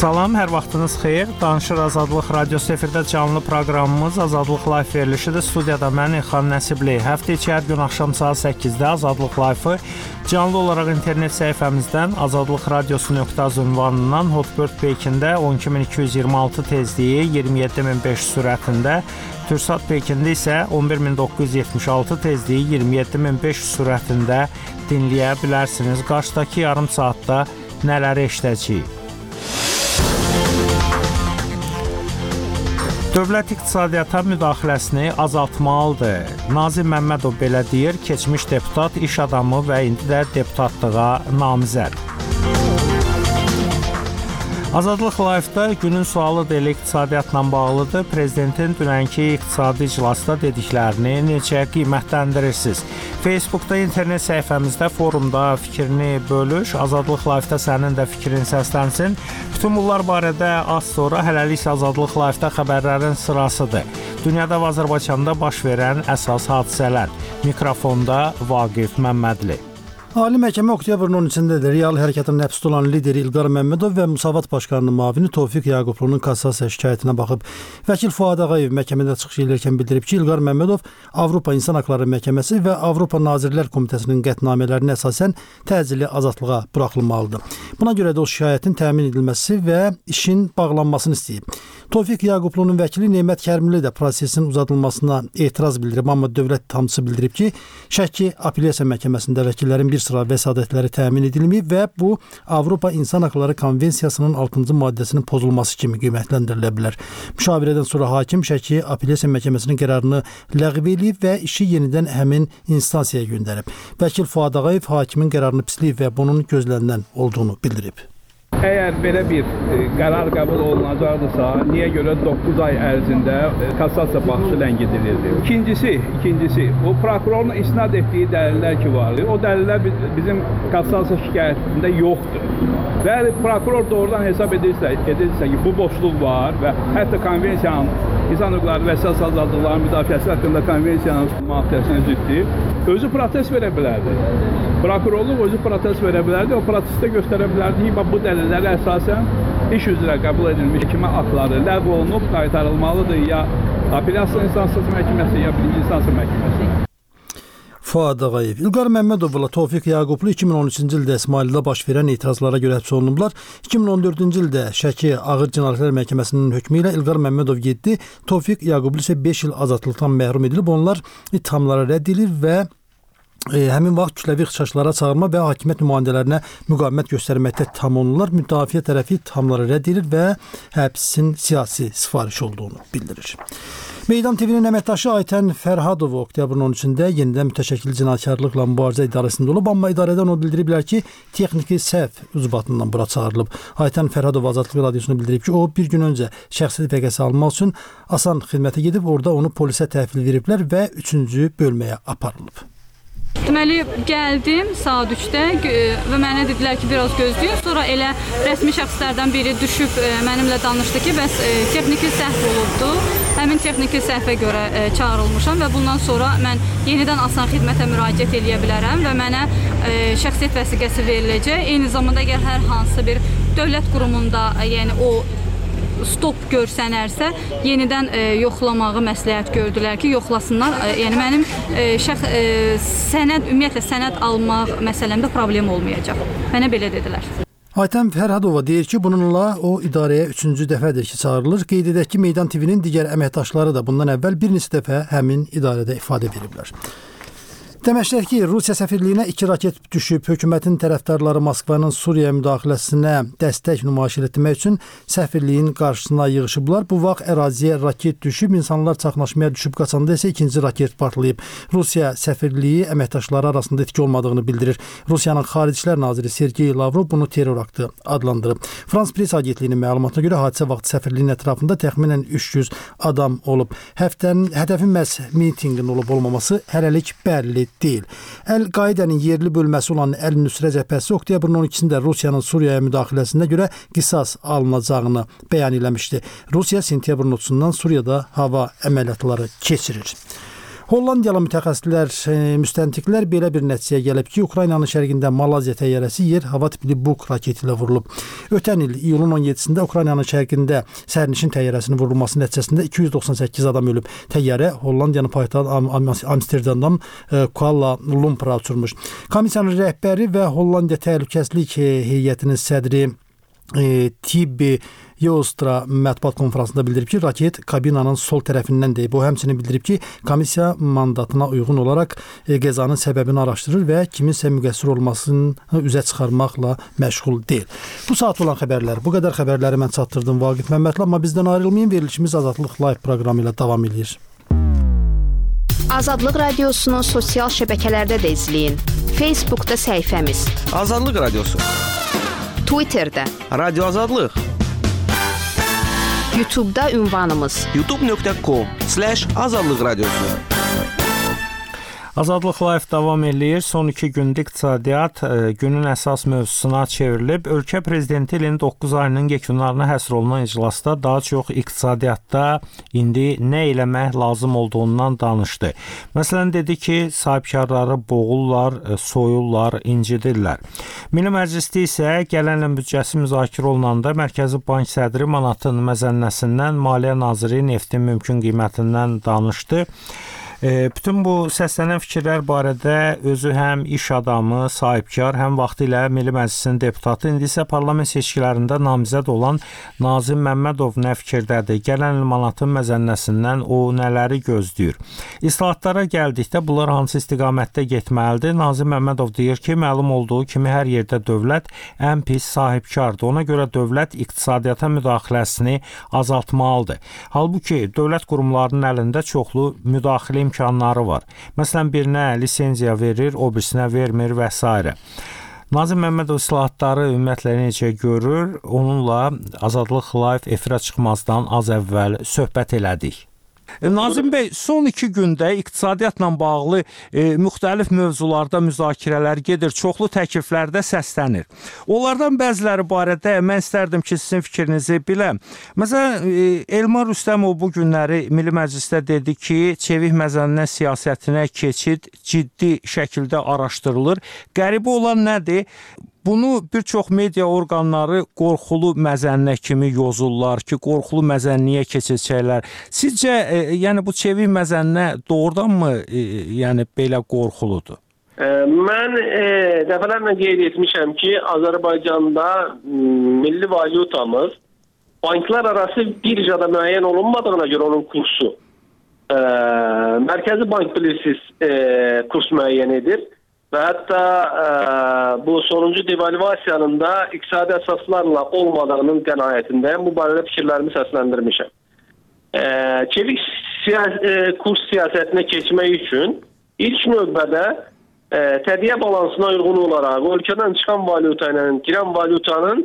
Salam, hər vaxtınız xeyir. Danışır Azadlıq Radiosu efirdə canlı proqramımız Azadlıq Live verilişidir. Studiyada mən İlxan Nəsibli. Həftə içi hər gün axşam saat 8-də Azadlıq Live-ı canlı olaraq internet səhifəmizdən azadlıqradiosu.az ünvanından Hotbird Pekində 12226 tezliyi 27500 sürətində, Türksat Pekində isə 11976 tezliyi 27500 sürətində dinləyə bilərsiniz. Qarşıdakı yarım saatda nələri eşidəcəyik? Dövlət iqtisadiyyata müdaxiləsini azaltmalıdır. Nazim Məmmədov belə deyir, keçmiş deputat, iş adamı və indi də deputatlığa namizəd. Azadlıq Live-da günün sualı da elə iqtisadiyyatla bağlıdır. Prezidentin dünənki iqtisadi iclasda dediklərini necə qiymətləndirirsiniz? Facebookda, internet səhifəmizdə, forumda fikrini bölüş. Azadlıq Live-da sənin də fikrin səslənsin. Bütün bunlar barədə az sonra hələlik Azadlıq Live-da xəbərlərin sırasıdır. Dünyada və Azərbaycanda baş verən əsas hadisələr. Mikrofonda Vaqif Məmmədli. Ali Məhkəmə oktyabrın 13-dədir. Real Hərəkatın həbsdə olan lideri İlqar Məmmədov və Müsavat Başqanının müavini Tofiq Yaqublu'nun kassasiya şikayətinə baxıb. Vəkil Fuad Ağayev məhkəmədə çıxış edərkən bildirib ki, İlqar Məmmədov Avropa İnsan Haqları Məhkəməsi və Avropa Nazirlər Komitəsinin qətnamələrinə əsasən təcili azadlığa buraxılmalıdır. Buna görə də o şikayətin təmin edilməsi və işin bağlanmasını istəyib. Tofiq Yaqublu'nun vəkili Nemət Kərimli də prosesin uzadılmasına etiraz bildirib, amma dövlət ittihamçısı bildirib ki, Şəki Apellyasiya Məhkəməsində vəkillərin bir sıra vəsadətləri təmin edilməyib və bu Avropa İnsan Haqları Konvensiyasının 6-cı maddəsinin pozulması kimi qiymətləndirilə bilər. Müşavirədən sonra hakim Şəki Apellyasiya Məhkəməsinin qərarını ləğv edib və işi yenidən həmin instansiyaya göndərib. Vəkil Fuad Ağayev hakimin qərarını pisləyib və bunun gözlənilən olduğunu bildirib. Əgər belə bir qərar qəbul olunacaqdırsa, niyə görə 9 ay ərzində kassasiya baxışı ləngidilirdi? İkincisi, o prokurorun isnad etdiyi dəlillər ki var, o dəlillər bizim kassasiya şikayətində yoxdur. Və prokuror doğrudan hesab edirsə ki, bu boşluq var və hətta konvensiyanın İnsan Hüquqları və Əsas Azadlıqların müdafiəsi haqqında konvensiyanın maddəsinə ziddir, özü protest verə bilərdi. Prokurorluq özü protest verə bilərdi, o protestdə göstərə bilərdi ki, bu dəlillərə əsasən iş üzrə qəbul edilmiş məhkəmə aktları ləğv olunub qaytarılmalıdır ya Apellyasiya İnsansız Məhkəməsi ya Birinci İnsansı Məhkəməsi. Fuad Ağayev. İlqar Məmmədovla Tofiq Yaqublu 2013-cü ildə İsmaildə baş verən etirazlara görə həbs olunublar. 2014-cü ildə Şəki Ağır Cinayətlər Məhkəməsinin hökmü ilə İlqar Məmmədov 7, Tofiq Yaqublu isə 5 il azadlıqdan məhrum edilib. Onlar ittihamlara rədd edilir və həmin vaxt kütləvi ixtişaşlara çağırma və hakimiyyət nümayəndələrinə müqavimət göstərməkdə ittiham olunurlar. Müdafiə tərəfi ittihamları rədd edilir və həbsin siyasi sifariş olduğunu bildirir. Meydan TV'nin əməkdaşı Aytən Fərhadov oktyabrın 13-də yenidən mütəşəkkil cinayətkarlıqla mübarizə idarəsində olub, amma idarədən o bildiriblər ki, texniki səhv ucbatından bura çağırılıb. Aytən Fərhadov Azadlıq Radiosuna bildirib ki, o bir gün öncə şəxsi vəqəsi almaq üçün asan xidmətə gedib, orada onu polisə təhvil veriblər və 3-cü bölməyə aparılıb. Deməli, gəldim saat 3-də və mənə dedilər ki, biraz gözləyin. Sonra elə rəsmi şəxslərdən biri düşüb mənimlə danışdı ki, bəs texniki səhv olubdu. Həmin texniki səhvə görə çağırılmışam və bundan sonra mən yenidən asan xidmətə müraciət edə bilərəm və mənə şəxsiyyət vəsiqəsi veriləcək. Eyni zamanda əgər hər hansı bir dövlət qurumunda, yəni o stop görsənərsə, yenidən yoxlamağı məsləhət gördülər ki, yoxlasınlar. Yəni mənim ümumiyyətlə sənəd almaq məsələmdə problem olmayacaq. Mənə belə dedilər. Aytən Fərhadova deyir ki, bununla o idarəyə 3-cü dəfədir ki, çağırılır. Qeyd edək ki, Meydan TV'nin digər əməkdaşları da bundan əvvəl bir neçə dəfə həmin idarədə ifadə veriblər. Deməşlər ki, Rusiya səfirliyinə 2 raket düşüb. Hökumətin tərəfdarları Moskvanın Suriya müdaxiləsinə dəstək nümayiş etdirmək üçün səfirliyin qarşısına yığışıblar. Bu vaxt əraziyə raket düşüb, insanlar çaxnaşmaya düşüb qaçanda isə ikinci raket partlayıb. Rusiya səfirliyi əməkdaşları arasında itki olmadığını bildirir. Rusiyanın Xarici İşlər naziri Sergey Lavrov bunu terror aktı adlandırıb. Frans Press agentliyinin məlumatına görə hadisə vaxtı səfirliyin ətrafında təxminən 300 adam olub. Hədəfin məhz mitinqin olub-olmaması hələlik bəlli deyil. Əl-Qaidənin yerli bölməsi olan Əl-Nüsrə cəbhəsi oktyabrın 12-də Rusiyanın Suriyaya müdaxiləsinə görə qisas alınacağını bəyan eləmişdi. Rusiya sentyabrın 30-dan Suriyada hava əməliyyatları keçirir. Hollandiyalı mütəxəssislər, müstəntiqlər belə bir nəticəyə gəlib ki, Ukraynanın şərqində Malaziya təyyarəsi yer-hava tipli Buk raketi ilə vurulub. Ötən il iyulun 17-də Ukraynanın şərqində sərnişin təyyarəsinin vurulması nəticəsində 298 adam ölüb. Təyyarə Hollandiyanın paytaxtı Amsterdamdan Kuala Lumpura uçurmuş. Komissiyanın rəhbəri və Hollandiya Təhlükəsizlik Heyətinin sədri Tibbi Yostra mətbuat konferansında bildirib ki, raket kabinanın sol tərəfindən deyib. O həmçinin bildirib ki, komissiya mandatına uyğun olaraq qəzanın səbəbini araşdırır və kiminsə müqəssir olmasını üzə çıxarmaqla məşğul deyil. Bu saat olan xəbərlər, bu qədər xəbərləri mən çatdırdım Vaqif Məmmədli, amma bizdən ayrılmayın, verilişimiz Azadlıq Live proqramı ilə davam edir. Azadlıq Radiosunu sosial şəbəkələrdə də izləyin. Facebookda səhifəmiz Azadlıq Radiosu, Twitterdə Radio Azadlıq, YouTube'da ünvanımız youtube.com/Azadlıq Radiosu. Azadlıq Live davam edir. Son 2 gündə iqtisadiyyat günün əsas mövzusuna çevrilib. Ölkə prezidenti ilin 9 ayının yekunlarına həsr olunan iclasda daha çox iqtisadiyyatda indi nə eləmək lazım olduğundan danışdı. Məsələn, dedi ki, sahibkarları boğurlar, soyurlar, incidirlər. Milli Məclisdə isə gələn ilin büdcəsi müzakirə olunanda Mərkəzi Bank sədri manatın məzənnəsindən, Maliyyə Naziri neftin mümkün qiymətindən danışdı. Bütün bu səslənən fikirlər barədə özü həm iş adamı, sahibkar, həm vaxtilə Milli Məclisin deputatı, indi isə parlament seçkilərində namizəd olan Nazim Məmmədov nə fikirdədir? Gələn il manatın məzənnəsindən o nələri gözləyir? İslahatlara gəldikdə bunlar hansı istiqamətdə getməlidir? Nazim Məmmədov deyir ki, məlum olduğu kimi hər yerdə dövlət ən pis sahibkardır. Ona görə dövlət iqtisadiyyata müdaxiləsini azaltmalıdır. Halbuki dövlət qurumlarının əlində çoxlu müdaxilə imkanları var. Məsələn, birinə lisenziya verir, o birisinə vermir və s. Nazim Məmmədov islahatları ümumiyyətlə necə görür? Onunla Azadlıq Live efirə çıxmazdan az əvvəl söhbət elədik. Nazim bəy, son 2 gündə iqtisadiyyatla bağlı müxtəlif mövzularda müzakirələr gedir, çoxlu təkliflər də səslənir. Onlardan bəziləri barədə mən istərdim ki, sizin fikrinizi biləm. Məsələn, Elmar Rüstəmov bu günləri Milli Məclisdə dedi ki, çevik məzənnə siyasətinə keçid ciddi şəkildə araşdırılır. Qəribə olan nədir? Bunu bir çox media orqanları qorxulu məzənnə kimi yozurlar ki, qorxulu məzənniyə keçəcəklər. Sizcə, yəni bu çevik məzənnə doğrudanmı yəni belə qorxuludur? Mən dəfələrlə qeyd etmişəm ki, Azərbaycanda milli valyutamız banklar arası birjada müəyyən olunmadığına görə onun kursu. Mərkəzi Bank bilirsiniz kurs müəyyən edir. Və hətta bu sonuncu devalvasiyanın da iqtisadi əsaslarla olmadığının qənaətindəyəm. Bu barədə fikirlərimi səsləndirmişəm. Çevik kurs siyasətinə keçmək üçün ilk növbədə tədiyyə balansına uyğun olaraq ölkədən çıxan valyuta ilə girən valyutanın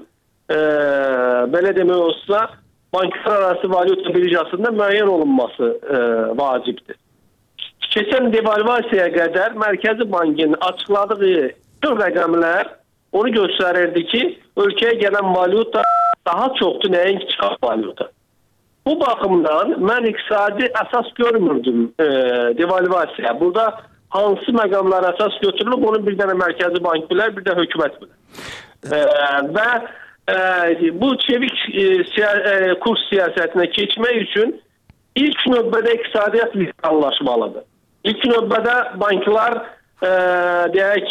belə demək olsa banklar arası valyuta birjasında müəyyən olunması vacibdir. Keçən devalvasiyaya qədər Mərkəzi Bankın açıqladığı bütün rəqəmlər onu göstərirdi ki, ölkəyə gələn valyuta daha çoxdur, nəinki çıxan valyuta. Bu baxımdan mən iqtisadi əsas görmürdüm devalvasiya. Burada hansı məqamlar əsas götürülüb, onu bir dənə Mərkəzi Bank bilər, bir də hökumət bilər. Və bu çevik kurs siyasətinə keçmək üçün ilk növbədə iqtisadiyyat liberallaşmalıdır. İlk növbədə banklar deyək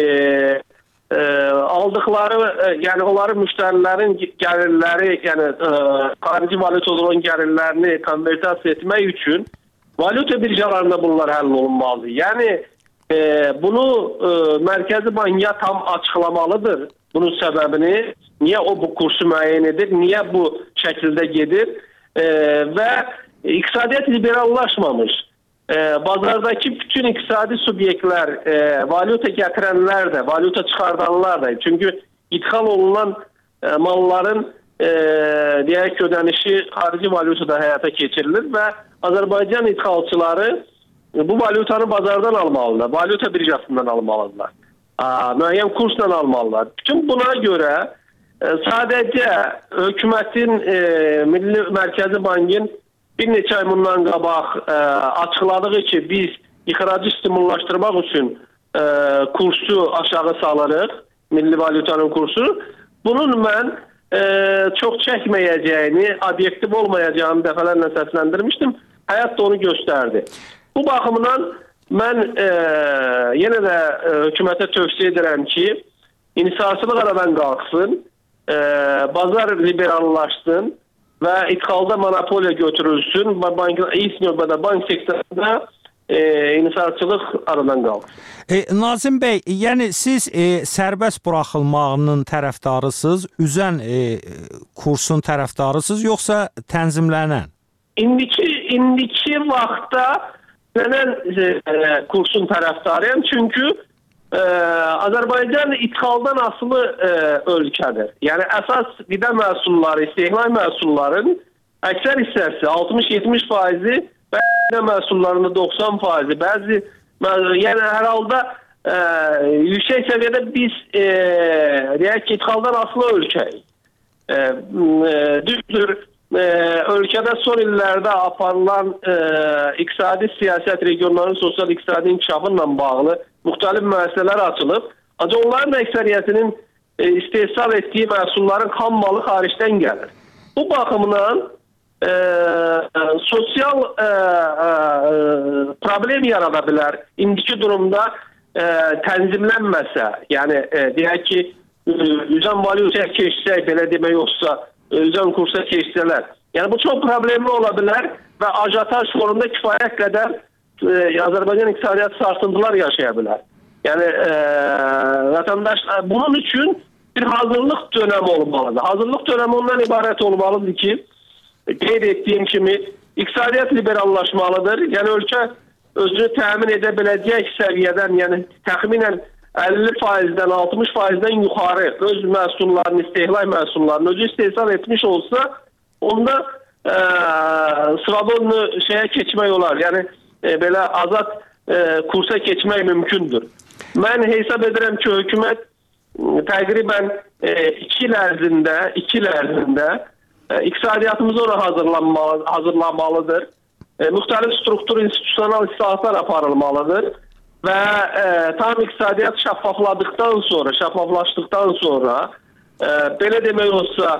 aldıqları, yəni onların müştərilərin gəlirləri, yəni xarici valyuta olan gəlirlərini konvertasiya etmək üçün valyuta birjalarında bunlar həll olunmalıdır. Yəni bunu Mərkəzi Bank ya tam açıqlamalıdır bunun səbəbini, niyə o bu kursu müəyyən edir, niyə bu şəkildə gedir və iqtisadiyyat liberallaşmamış. Bazardakı bütün iqtisadi subyektlər, valyuta gətirənlər də, valyuta çıxardanlar da. Çünki ithal olunan malların deyək ödənişi xarici valyutada həyata keçirilir və Azərbaycan ithalçıları bu valyutanı bazardan almalıdırlar, valyuta birjasından almalıdırlar, müəyyən kursla almalıdırlar. Bütün buna görə sadəcə hökumətin, Milli Mərkəzi Bankın bir neçə ay bundan qabaq açıqladığı ki, biz ixracı stimullaşdırmaq üçün kursu aşağı salırıq, milli valyutanın kursunu. Bunun mən çox çəkməyəcəyini, obyektiv olmayacağını dəfələrlə səsləndirmişdim. Həyat da onu göstərdi. Bu baxımdan mən yenə də hökumətə tövsiyə edirəm ki, inhisarçılıq aradan qalxsın, bazar liberallaşsın və idxalda monopoliya götürülsün. İlk növbədə bank sektorunda inhisarçılıq aradan qalxsın. Nazim bəy, yəni siz sərbəst buraxılmağının tərəfdarısınız, üzən kursun tərəfdarısınız, yoxsa tənzimlənən? İndiki vaxtda neden kursun tərəfdarıyam? Çünki Azərbaycan idxaldan asılı ölkədir. Yəni əsas qida məhsulları, istehlak məhsulların əksər hissəsi 60-70% və qida məhsullarında 90%. Bəzi yəni hər halda yüksək səviyyədə biz deyək ki, idxaldan asılı ölkəyik. Düzdür, ölkədə son illərdə aparılan iqtisadi siyasət, regionların sosial-iqtisadi inkişafıyla bağlı müxtəlif müəssisələr açılıb. Ancaq onların əksəriyyətinin istehsal etdiyi məhsulların xam malı xaricdən gəlir. Bu baxımdan sosial problem yarada bilər. İndiki durumda tənzimlənməsə, yəni deyək ki, üzən valyutaya keçsək, belə demək olsa, üzən kursa keçsələr. Yəni bu çox problemli ola bilər və ajataj fonunda kifayət qədər Azərbaycan iqtisadiyyatı sarsıntılar yaşaya bilər. Yəni vətəndaşlar bunun üçün bir hazırlıq dönəmi olmalıdır. Hazırlıq dönəmi ondan ibarət olmalıdır ki, qeyd etdiyim kimi iqtisadiyyat liberallaşmalıdır. Yəni ölkə özünü təmin edə biləcək səviyyədən, yəni təxminən 50%-dən 60%-dən yuxarı öz məhsullarını, istehlak məhsullarını özü istehsal etmiş olsa, onda svobodnu şeyə keçmək olar. Yəni belə azad kursa keçmək mümkündür. Mən hesab edirəm ki, hökumət təqribən 2 il ərzində iqtisadiyyatımızı ona hazırlamalıdır. Müxtəlif struktur institusional islahatlar aparılmalıdır və tam iqtisadiyyat şəffaflaşdıqdan sonra belə demək olsa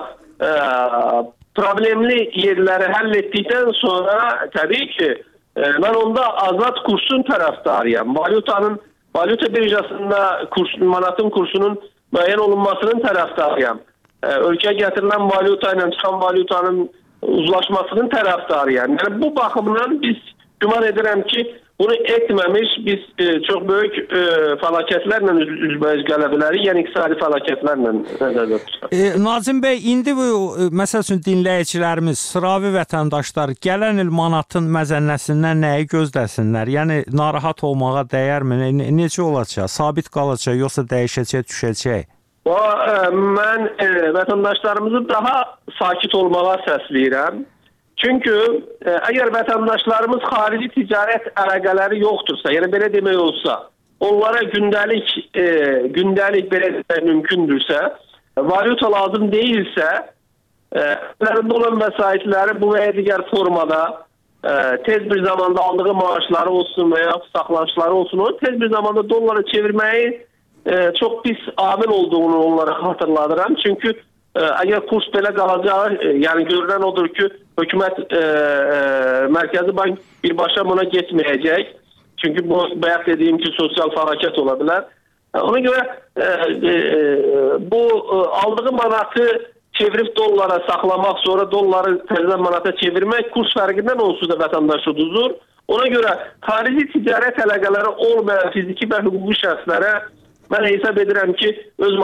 problemli yerləri həll etdikdən sonra təbii ki, mən onda azad kursun tərəfdarıyam. Valyuta birjasında manatın kursunun müəyyən olunmasının tərəfdarıyam. Ölkəyə gətirilən valyuta ilə çıxan valyutanın uzlaşmasının tərəfdarıyam. Yəni bu baxımdan biz güman edirəm ki, bunu etməmiş biz çox böyük fəlakətlərlə üzbəüz gələ bilərik, yəni iqtisadi fəlakətlərlə nəzərdə tutaq. Nazim bəy, indi bu məsəl üçün dinləyicilərimiz, sıravi vətəndaşlar gələn il manatın məzənnəsindən nəyi gözləsinlər? Yəni narahat olmağa dəyərmi? Necə olacaq? Sabit qalacaq, yoxsa dəyişəcək, düşəcək? Mən vətəndaşlarımızı daha sakit olmağa səsləyirəm. Çünki əgər vətəndaşlarımız xarici ticarət əlaqələri yoxdursa, yəni belə demək olsa, onlara gündəlik belə demək mümkündürsə, valyuta lazım deyilsə, əllərində olan vəsaitləri bu və ya digər formada tez bir zamanda aldığı maaşları olsun və ya saxlanışları olsun, onu tez bir zamanda dollara çevirməyi çox pis amil olduğunu onlara xatırladıram. Çünki əgər kurs belə qalacağı, yəni görülən odur ki, hökumət Mərkəzi Bank birbaşa buna getməyəcək. Çünki bu bayaq dediyim ki, sosial fəlakət ola bilər. Ona görə bu aldığı manatı çevirib dollara saxlamaq, sonra dolları təzədən manata çevirmək kurs fərqindən onsuz da vətəndaş uduzur. Ona görə xarici ticarət əlaqələri olmayan fiziki və hüquqi şəxslərə mən hesab edirəm ki, öz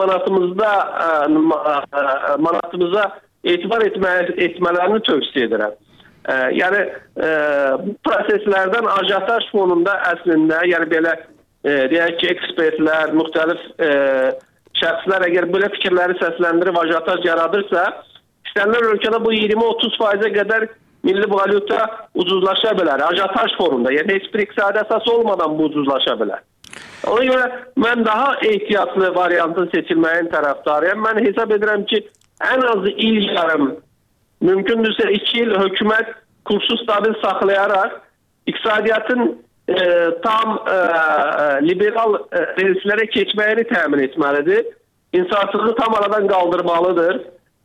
manatımıza etibar etmələrini tövsiyə edirəm. Yəni, bu proseslərdən ajataj fonunda əslində, yəni belə deyək ki, ekspertlər, müxtəlif şəxslər əgər belə fikirləri səsləndirib ajataj yaradırsa, istənilən ölkədə bu 20-30%-ə qədər milli valyuta ucuzlaşa bilər. Ajataj fonunda, yəni heç bir iqtisadi əsas olmadan bu ucuzlaşa bilər. Ona görə mən daha ehtiyatlı variantın seçilməyin tərəfdarıyam. Mən hesab edirəm ki, ən az il yarım, mümkündürsə 2 il hökumət kursu stabil saxlayaraq iqtisadiyyatın tam liberal relslərə keçməyini təmin etməlidir. İnsafsızlığı tam aradan qaldırmalıdır.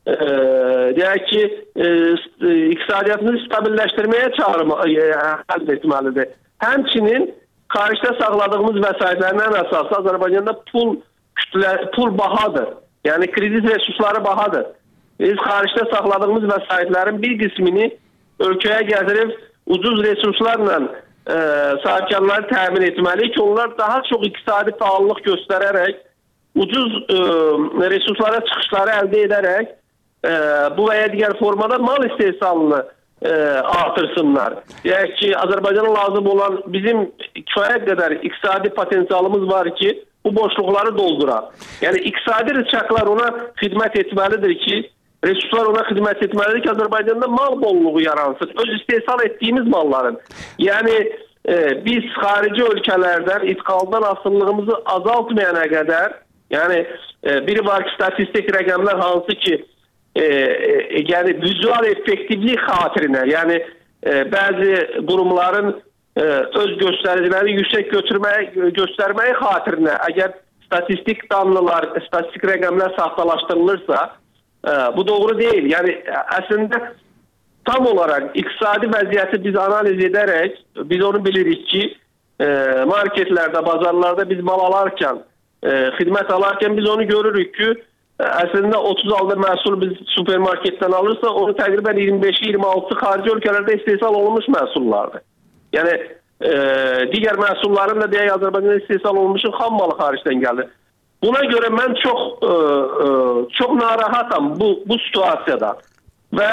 Deyək ki, iqtisadiyyatını stabilləşdirməyə həll etməlidir. Həmçinin xaricdə saxladığımız vəsaitlərin ən əsası Azərbaycanda pul bahadır. Yəni kredit resursları bahadır. Biz xaricdə saxladığımız vəsaitlərin bir qismini ölkəyə gətirib ucuz resurslarla sahibkarları təmin etməliyik ki, onlar daha çox iqtisadi fəallıq göstərərək, ucuz resurslara çıxışları əldə edərək bu və ya digər formada mal istehsalını artırsınlar. Yəni ki, Azərbaycana lazım olan bizim kifayət qədər iqtisadi potensialımız var ki, bu boşluqları dolduraq. Yəni iqtisadi rıçaqlar ona xidmət etməlidir ki, resurslar ona xidmət etməlidir ki, Azərbaycanda mal bolluğu yaransın. Öz istehsal etdiyimiz malların. Yəni biz xarici ölkələrdən ithqaldan asıllığımızı azaltmayana qədər, yəni biri var ki, statistik rəqəmlər hansı ki, yəni vizual effektivlik xatirinə, yəni bəzi qurumların öz göstəriciləri yüksək göstərməyi xatirinə, əgər statistik danlılar, statistik rəqəmlər saxtalaşdırılırsa, bu doğru deyil. Yəni əslində tam olaraq iqtisadi vəziyyəti biz analiz edərək, biz onu bilirik ki, marketlərdə, bazarlarda biz mal alarkən, xidmət alarkən biz onu görürük ki, əslində 30 halda məhsul biz supermarketdən alırsa, onu təqribən 25-26 xarici ölkələrdə istehsal olunmuş məhsullardır. Yəni digər məhsulların da deyək Azərbaycanda istehsal olunmuş xam malı xaricdən gəlir. Buna görə mən çox narahatam bu situasiyada və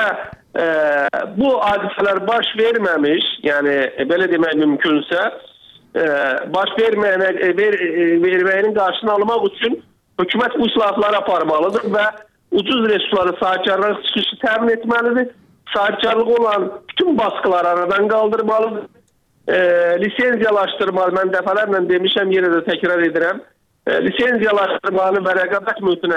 bu hadisələr baş verməmiş, yəni belə demək mümkünsə, baş verməyinin qarşısını almaq üçün hökumət bu islahatları aparmalıdır və ucuz resursları sahibkarlara çıxışı təmin etməlidir. Sahibkarlığı olan bütün baskıları aradan qaldırmalıdır. Lisenziyalaşdırmalı, mən dəfələrlə demişəm, yenə də təkrar edirəm. Lisenziyalaşdırmanı və rəqabət mühitinə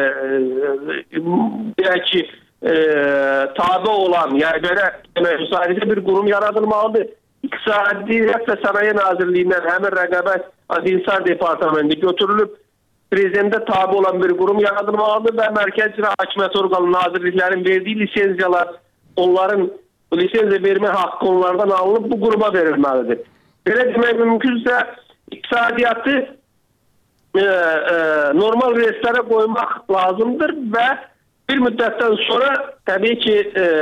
deyək ki, tabi olan, yəni belə müsahidə bir qurum yaradılmalıdır. İqtisadiyyat və Sənaye Nazirliyindən həmin rəqabət İnsar Departamenti götürülüb prezidentə tabi olan bir qurum yaradılmalıdır və Mərkəz İcra Hakimiyyəti orqanı nazirliklərin verdiyi lisenziyalar, onların lisenziya vermə haqqı onlardan alınıb bu quruma verilməlidir. Belə demək mümkünsə iqtisadiyyatı normal reyestrlərə qoymaq lazımdır və bir müddətdən sonra təbii ki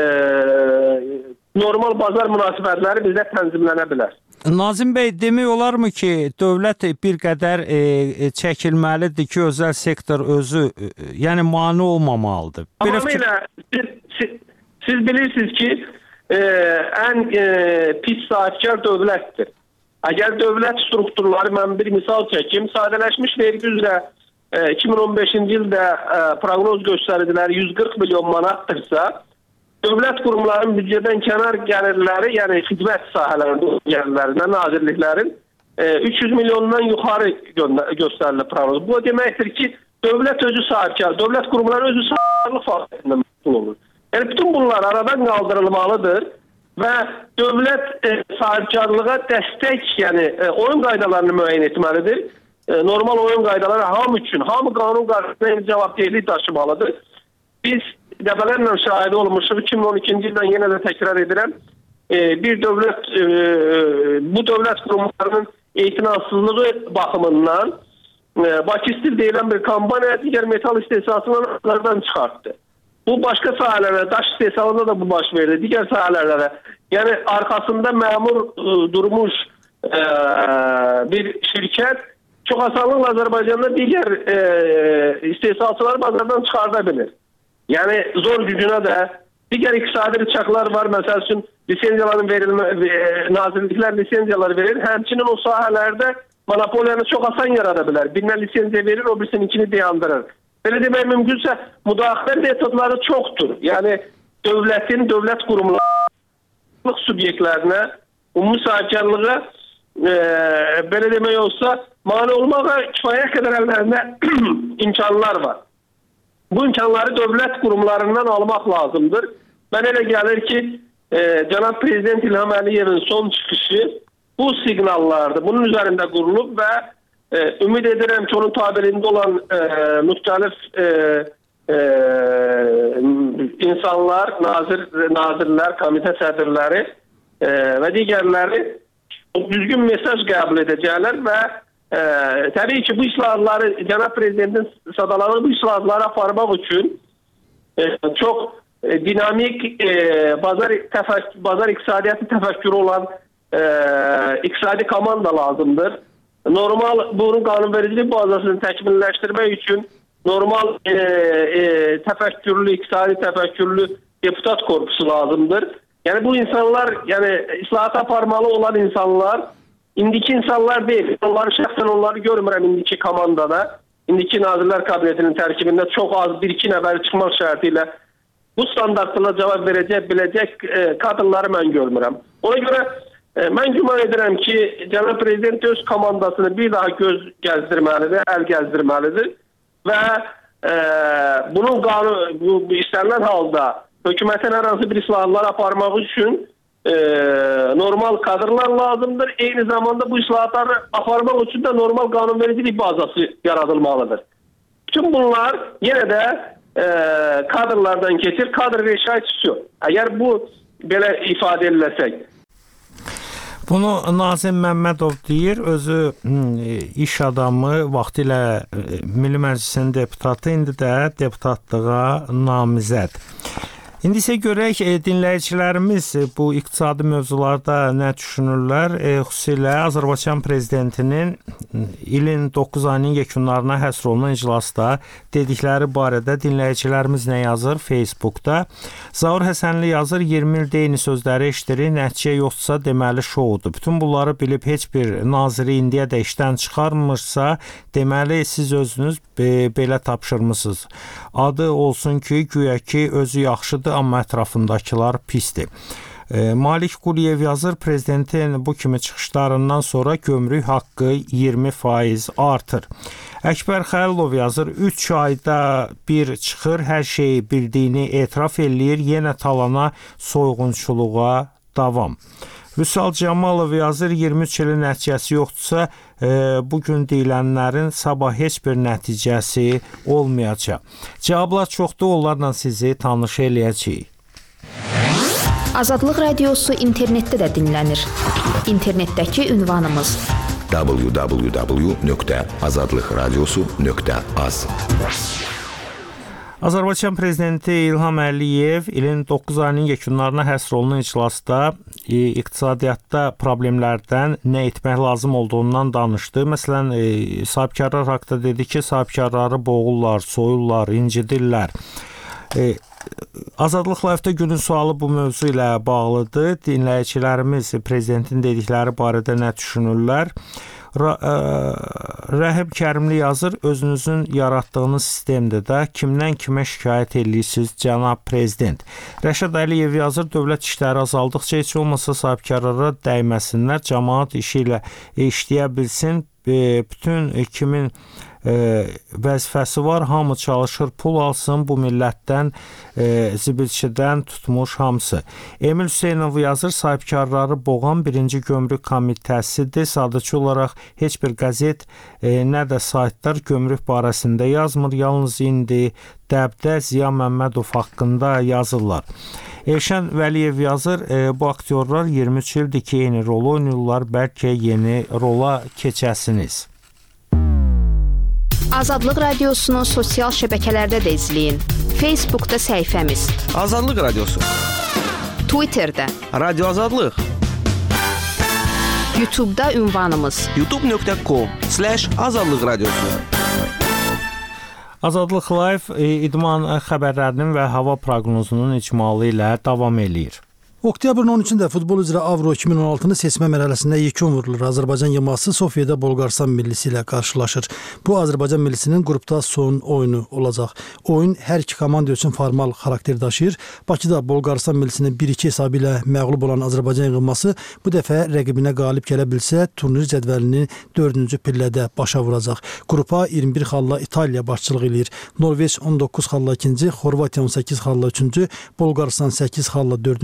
normal bazar münasibətləri bizdə tənzimlənə bilər. Nazim bəy, demək olarmı ki, dövlət bir qədər çəkilməlidir ki, özəl sektor özü, yəni mane olmamalıdır? Tamamilə, siz bilirsiniz ki, ən pis sahibkar dövlətdir. Əgər dövlət strukturları, mən bir misal çəkim, sadələşmiş vergi üzrə 2015-ci ildə proqnoz göstəriciləri 140 milyon manatdırsa, dövlət qurumlarının büdcədən kənar gəlirləri, yəni xidmət sahələrində gəlirlərindən, nazirliklərin 300 milyondan yuxarı göstərilir proqnoz. Bu deməkdir ki, dövlət özü sahibkar, dövlət qurumları özü sahibkarlıq fəaliyyətində məsul olur. Yəni bütün bunlar aradan qaldırılmalıdır və dövlət sahibkarlığa dəstək, yəni oyun qaydalarını müəyyən etməlidir. Normal oyun qaydaları hamı üçün, hamı qanun qarşısında cavabdehlik daşımalıdır. Biz dəfələrlə şahidi olmuşuq, 2012-ci ildən yenə də təkrar edirəm, bu dövlət qurumlarının etinasızlığı baxımından Bakı İstil deyilən bir kampaniya digər metal istehsalını nazardan çıxartdı. Bu başqa sahələrə, daş istehsalında da bu baş verdi, digər sahələrə. Yəni arxasında məmur durmuş bir şirkət çox asanlıqla Azərbaycanda digər istehsalçıları bazardan çıxarda bilir. Yəni zor gücünə də digər iqtisadi rıçaqlar var. Məsəl üçün lisenziyaların nazirliklər lisenziyalar verir. Həmçinin o sahələrdə monopoliyanı çox asan yarada bilər. Birindən lisenziya verir, o birisininkini dayandırır. Belə demək mümkünsə, müdaxilə metodları çoxdur. Yəni dövlətin, dövlət qurumları subyektlərinə, ümumi sahibkarlığa belə demək olsa, mane olmağa kifayət qədər əllərində imkanlar var. Bu imkanları dövlət qurumlarından almaq lazımdır. Mən elə gəlir ki, Cənab Prezident İlham Əliyevin son çıxışı bu siqnallardır. Bunun üzərində qurulub və ümid edirəm ki, onun tabeliyində olan müxtəlif insanlar, nazirlər, komitə sədrləri və digərləri düzgün mesaj qəbul edəcəklər və təbii ki, bu islahatları, Cənab Prezidentin sadaladığı bu islahatları aparmaq üçün çox dinamik bazar iqtisadiyyatı təfəkkürü olan iqtisadi komanda lazımdır. Normal bunun qanunvericilik bazasını təkmilləşdirmək üçün normal təfəkkürlü, iqtisadi təfəkkürlü deputat korpusu lazımdır. Yəni bu insanlar, yəni islahat aparmalı olan insanlar indiki insanlar deyil. Onları görmürəm indiki komandada. İndiki Nazirlər Kabinetinin tərkibində çox az 1-2 nəfər çıxmaq şərti ilə bu standartlara cavab biləcək kadrları mən görmürəm. Ona görə mən güman edirəm ki, Cənab Prezident öz komandasını bir daha göz gəzdirməlidir, əl gəzdirməlidir və bunun istənilən halda hökumətin hər hansı bir islahatlar aparmaq üçün normal kadrlar lazımdır. Eyni zamanda bu islahatları aparmaq üçün də normal qanunvericilik bazası yaradılmalıdır. Bütün bunlar yenə də kadrlardan keçir, kadr reşayçısı. Əgər bu belə ifadə ediləsək. Bunu Nazim Məmmədov deyir, özü iş adamı, vaxtilə Milli Məclisin deputatı, indi də deputatlığa namizəd. İndi isə görək, dinləyicilərimiz bu iqtisadi mövzularda nə düşünürlər? Xüsusilə Azərbaycan Prezidentinin ilin 9 ayının yekunlarına həsr olunan iclasda dedikləri barədə dinləyicilərimiz nə yazır Facebookda? Zaur Həsənli yazır, 20 ildə eyni sözləri eşidirik, nəticə yoxdursa deməli şoudur. Bütün bunları bilib heç bir naziri indiyə də işdən çıxarmırsa, deməli siz özünüz belə tapşırmısınız. Adı olsun ki, güya ki özü yaxşıdır, amma ətrafındakılar pisdir. Malik Quliyev yazır, prezidentin bu kimi çıxışlarından sonra gömrük haqqı 20% artır. Əkbər Xəlilov yazır, 3 ayda bir çıxır, hər şeyi bildiyini etiraf eləyir, yenə talana soyğunçuluğa davam. Vüsal Camalov yazır, 23 ilin nəticəsi yoxdursa, bugün deyilənlərin sabah heç bir nəticəsi olmayacaq. Cavablar çoxdur, onlarla sizi tanış eləyəcəyik. Azadlıq Radiosu internetdə də dinlənir. İnternetdəki ünvanımız www.azadlıqradiosu.az. Azərbaycan Prezidenti İlham Əliyev ilin 9 ayının yekunlarına həsr olunan iclasda iqtisadiyyatda problemlərdən nə etmək lazım olduğundan danışdı. Məsələn, sahibkarlar haqqında dedi ki, sahibkarları boğurlar, soyurlar, incidirlər. Azadlıq Live-da günün sualı bu mövzu ilə bağlıdır. Dinləyicilərimiz prezidentin dedikləri barədə nə düşünürlər? Rəhim Kərimli yazır, özünüzün yaratdığınız sistemdə də kimdən kimə şikayət edirsiniz, cənab prezident. Rəşad Əliyev yazır, dövlət işləri azaldıqca heç olmasa sahibkarlara dəyməsinlər, cəmaat işi ilə işləyə bilsin, bütün kimin vəzifəsi var, hamı çalışır, pul alsın, bu millətdən, zibilçidən tutmuş hamısı. Emil Hüseynov yazır, sahibkarları boğan birinci gömrük komitəsidir. Sadəcə olaraq heç bir qəzet, nə də saytlar gömrük barəsində yazmır, yalnız indi Dəbdə Ziya Məmmədov haqqında yazırlar. Elşən Vəliyev yazır, bu aktyorlar 23 ildir ki, yeni rol oynayırlar, bəlkə yeni rola keçəsiniz. Azadlıq Radiosunu sosial şəbəkələrdə də izləyin. Facebookda səhifəmiz Azadlıq Radiosu, Twitterdə, Radio Azadlıq, YouTube'da ünvanımız youtube.com/Azadlıq Radiosu. Azadlıq Live idman xəbərlərinin və hava proqnozunun icmalı ilə davam eləyir. Oktyabrın 13-də futbol üzrə Avro 2016-nı seçmə mərhələsində yekun vurulur. Azərbaycan yığması Sofiyada Bolqarıstan millisi ilə qarşılaşır. Bu Azərbaycan millisinin qrupda son oyunu olacaq. Oyun hər iki komanda üçün formal xarakter daşıyır. Bakıda Bolqarıstan millisini 1-2 hesabı ilə məğlub olan Azərbaycan yığması bu dəfə rəqibinə qalib gələ bilsə, turnir cədvəlini 4-cü pillədə başa vuracaq. Qrupa 21 xalla İtaliya başçılıq edir. Norveç 19 xalla 2-ci, Xorvatiya 18 xalla 3-cü, Bolqarıstan 8 xalla 4-cü,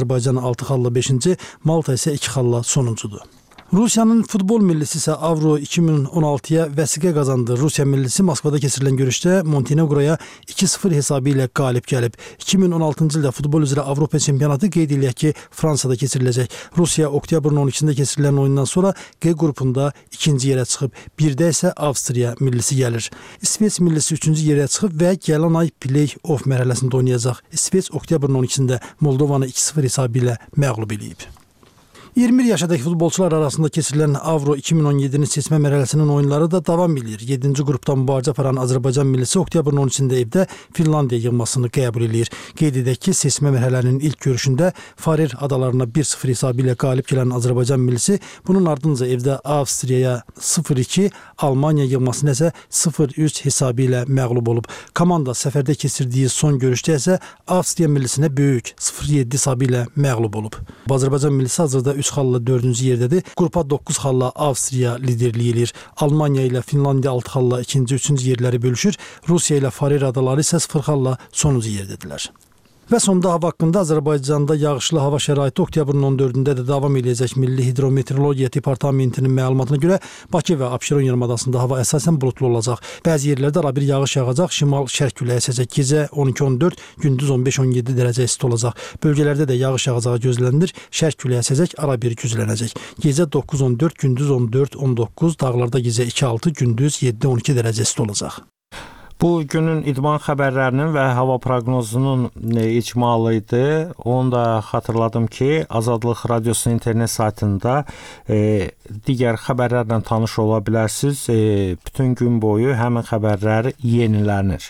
Azərbaycan 6 xalla 5-ci, Malta isə 2 xalla sonuncudur. Rusiyanın futbol millisi isə Avro 2016-ya vəsiqə qazandı. Rusiya millisi Moskvada keçirilən görüşdə Montenegroya 2-0 hesabı ilə qalib gəlib. 2016-cı ildə futbol üzrə Avropa çempionatı qeyd eləyək ki, Fransada keçiriləcək. Rusiya oktyabrın 12-də keçirilən oyundan sonra G qrupunda 2-ci yerə çıxıb. Birdə isə Avstriya millisi gəlir. İsveç millisi 3-cü yerə çıxıb və gələn ay play-off mərhələsində oynayacaq. İsveç oktyabrın 12-də Moldovanı 2-0 hesabı ilə məğlub eləyib. 21 yaşadakı futbolçular arasında keçirilən Avro 2017-nin seçmə mərhələsinin oyunları da davam edir. 7-ci qrupdan mübarizə aparan Azərbaycan millisi oktyabrın 13-də evdə Finlandiya yığmasını qəbul edir. Qeyd edək ki, seçmə mərhələnin ilk görüşündə Farer adalarına 1-0 hesabı ilə qalib gələn Azərbaycan millisi bunun ardınca evdə Avstriyaya 0-2, Almaniya yığmasına isə 0-3 hesabı ilə məğlub olub. Komanda səfərdə keçirdiyi son görüşdə isə Avstriya millisinə böyük 0-7 hesabı ilə məğlub olub. Azərbaycan millisi hazırda 3 xalla 4-cü yerdədir. Qrupa 9 xalla Avstriya liderlik edir. Almaniya ilə Finlandiya 6 xalla 2-ci, 3-cü yerləri bölüşür. Rusiya ilə Farer adaları isə 0 xalla sonuncu yerdədirlər. Və sonda hava haqqında Azərbaycanda yağışlı hava şəraiti oktyabrın 14-də də davam edəcək. Milli Hidrometeorologiya Departamentinin məlumatına görə Bakı və Abşeron yarımadasında hava əsasən buludlu olacaq. Bəzi yerlərdə arabir yağış yağacaq, şimal-şərq küləyi əsəcək. Gecə 12-14, gündüz 15-17 dərəcə isti olacaq. Bölgələrdə də yağış yağacağı gözlənilir. Şərq küləyi əsəcək, arabir güclənəcək. Gecə 9-14, gündüz 14-19, dağlarda gecə 2-6, gündüz 7-12 dərəcə isti olacaq. Bu günün idman xəbərlərinin və hava proqnozunun icmalı idi. Onu da xatırladım ki, Azadlıq Radiosunun internet saytında digər xəbərlərlə tanış ola bilərsiniz. Bütün gün boyu həmin xəbərlər yenilənir.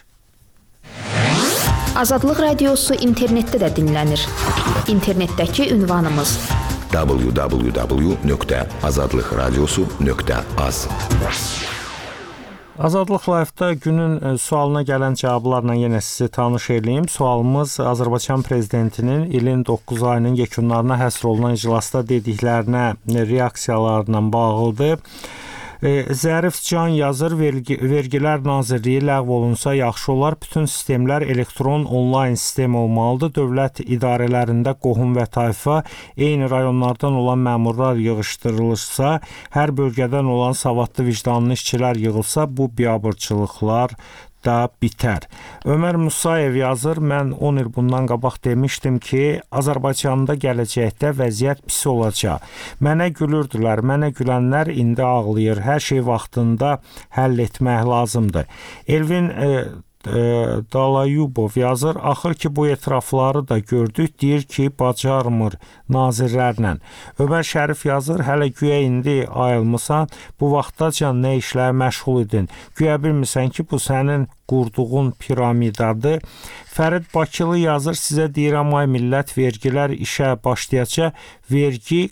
Azadlıq Radiosu internetdə də dinlənir. İnternetdəki ünvanımız www.azadlıqradiosu.az. Azadlıq Live-da günün sualına gələn cavablarla yenə sizi tanış edeyim. Sualımız Azərbaycan prezidentinin ilin 9 ayının yekunlarına həsr olunan iclasda dediklərinə reaksiyalarla bağlıdır. Zərif Can yazır, Vergilər Nazirliyi ləğv olunsa yaxşı olar. Bütün sistemlər elektron onlayn sistem olmalıdır. Dövlət idarələrində qohum və tayfa eyni rayonlardan olan məmurlar yığışdırılırsa, hər bölgədən olan savadlı vicdanlı işçilər yığılsa, bu biabırçılıqlar da bitər. Ömər Musayev yazır, mən 10 il bundan qabaq demişdim ki, Azərbaycanda gələcəkdə vəziyyət pis olacaq. Mənə gülürdülər, mənə gülənlər indi ağlayır. Hər şey vaxtında həll etmək lazımdır. Elvin Dalayubov yazır, axır ki bu etirafları da gördük, deyir ki bacarmır nazirlərlə. Ömər Şərif yazır, hələ güya indi ayılmısan, bu vaxtacan nə işlə məşğul idin, güya bilmirsən ki bu sənin qurduğun piramidadır. Fərid Bakılı yazır, sizə deyirəm ay millət, vergilər işə başlayacaq, vergi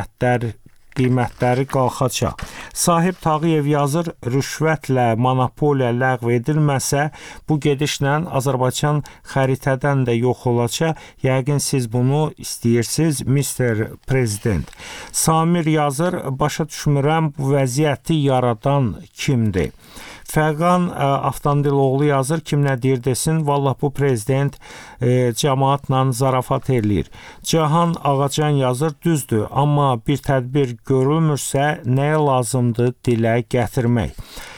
qiymətləri qalxacaq. Sahib Tağıyev yazır, rüşvətlə monopoliya ləğv edilməsə, bu gedişlə Azərbaycan xəritədən də yox olacaq. Yəqin siz bunu istəyirsiniz, Mr. Prezident. Samir yazır, başa düşmürəm, bu vəziyyəti yaradan kimdir? Fəqan Avtandiloğlu yazır, kim nə deyir desin, vallah bu prezident cəmaatla zarafat eləyir. Cahan Ağacan yazır, düzdür, amma bir tədbir görülmürsə, nəyə lazımdır dilə gətirmək?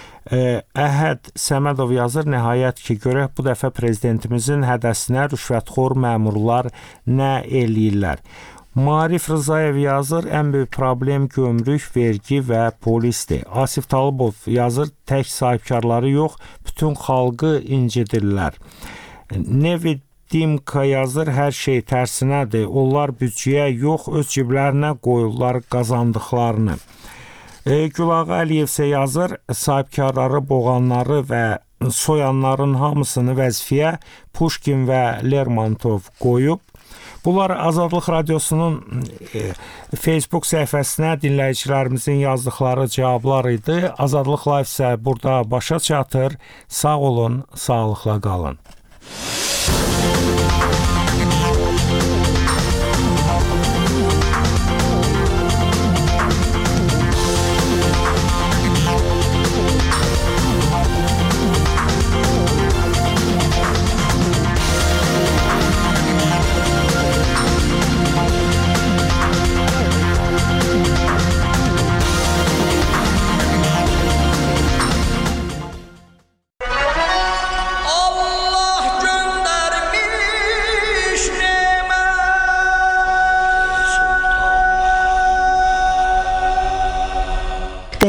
Əhəd Səmədov yazır, nəhayət ki, görək bu dəfə prezidentimizin hədəsinə rüşvətxor məmurlar nə eləyirlər? Marif Rızayev yazır, ən böyük problem gömrük, vergi və polisdir. Asif Talıbov yazır, tək sahibkarları yox, bütün xalqı incidirlər. Nevid Dimka yazır, hər şey tərsinədir. Onlar büdcəyə yox, öz ciblərinə qoyurlar qazandıqlarını. Gülağı Əliyev isə yazır, sahibkarları, boğanları və soyanların hamısını vəzifəyə Pushkin və Lermontov qoyub. Bunlar Azadlıq Radiosunun Facebook səhifəsinə dinləyicilərimizin yazdıqları cavablar idi. Azadlıq Live isə burada başa çatır. Sağ olun, sağlıqla qalın.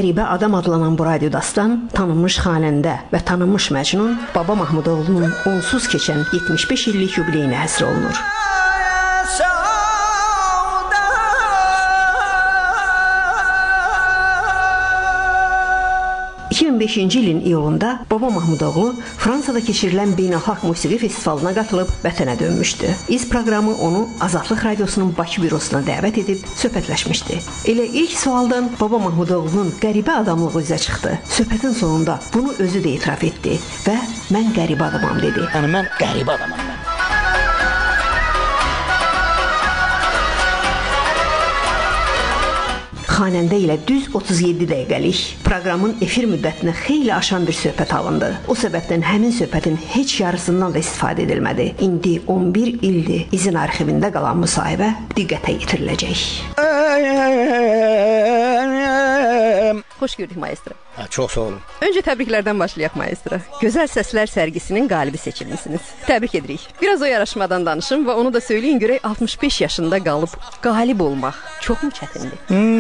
Qəribə adam adlanan bu radiodastan tanınmış xanəndə və tanınmış Məcnun Baba Mahmudoğlu'nun onsuz keçən 75 illik yubileyinə həsr olunur. 2005-ci ilin iyulunda Baba Mahmudoğlu Fransada keçirilən Beynəlxalq Musiqi Festivalına qatılıb vətənə dönmüşdü. İz proqramı onu Azadlıq Radiosunun Bakı bürosuna dəvət edib söhbətləşmişdi. Elə ilk sualdan Baba Mahmudoğlu'nun qəribə adamlığı üzə çıxdı. Söhbətin sonunda bunu özü də etiraf etdi və mən qəribə adamam dedi. Yəni mən qəribə adamam mən. Xanəndə ilə düz 37 dəqiqəlik proqramın efir müddətinə xeyli aşan bir söhbət alındı. O səbəbdən həmin söhbətin heç yarısından da istifadə edilmədi. İndi 11 ildir izin arxivində qalan müsahibə diqqətə yetiriləcək. Xoş gördük maestro. Çox sağ olun. Öncə təbriklərdən başlayaq maestro. Gözəl səslər sərgisinin qalibi seçilmisiniz. Təbrik edirik. Biraz o yarışmadan danışın və onu da söyləyin görək 65 yaşında qalıb qalib olmaq çoxmu çətindir?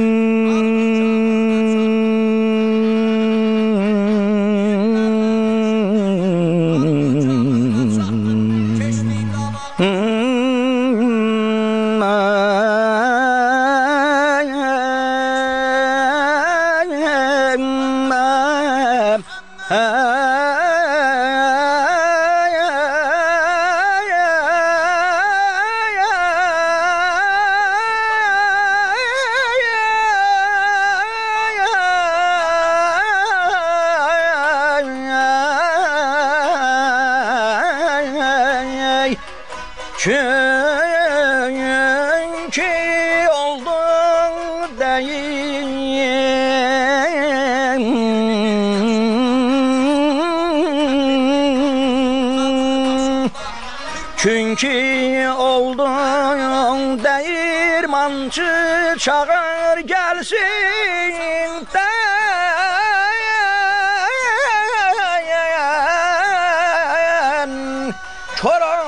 Çünkü oldun değirmancı çağır gelsin den çoran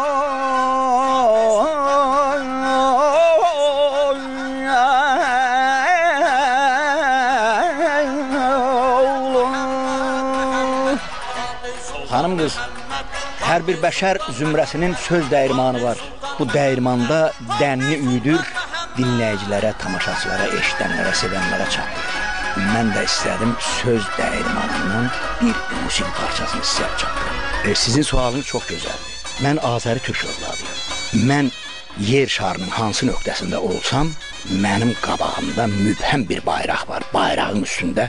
hanım kız. Hər bir bəşər zümrəsinin söz dəyirmanı var. Bu dəyirmanda dənni üyüdür, dinləyicilərə, tamaşaçılara, eşidənlərə, sevənlərə çatdır. Mən də istədim söz dəyirmanının bir musiqi parçasını sizə çatdırım. Sizin sualınız çox gözəldir. Mən Azəri türk övladıyım. Mən yer şarının hansı nöqtəsində olsam, mənim qabağımda mübhəm bir bayraq var. Bayrağın üstündə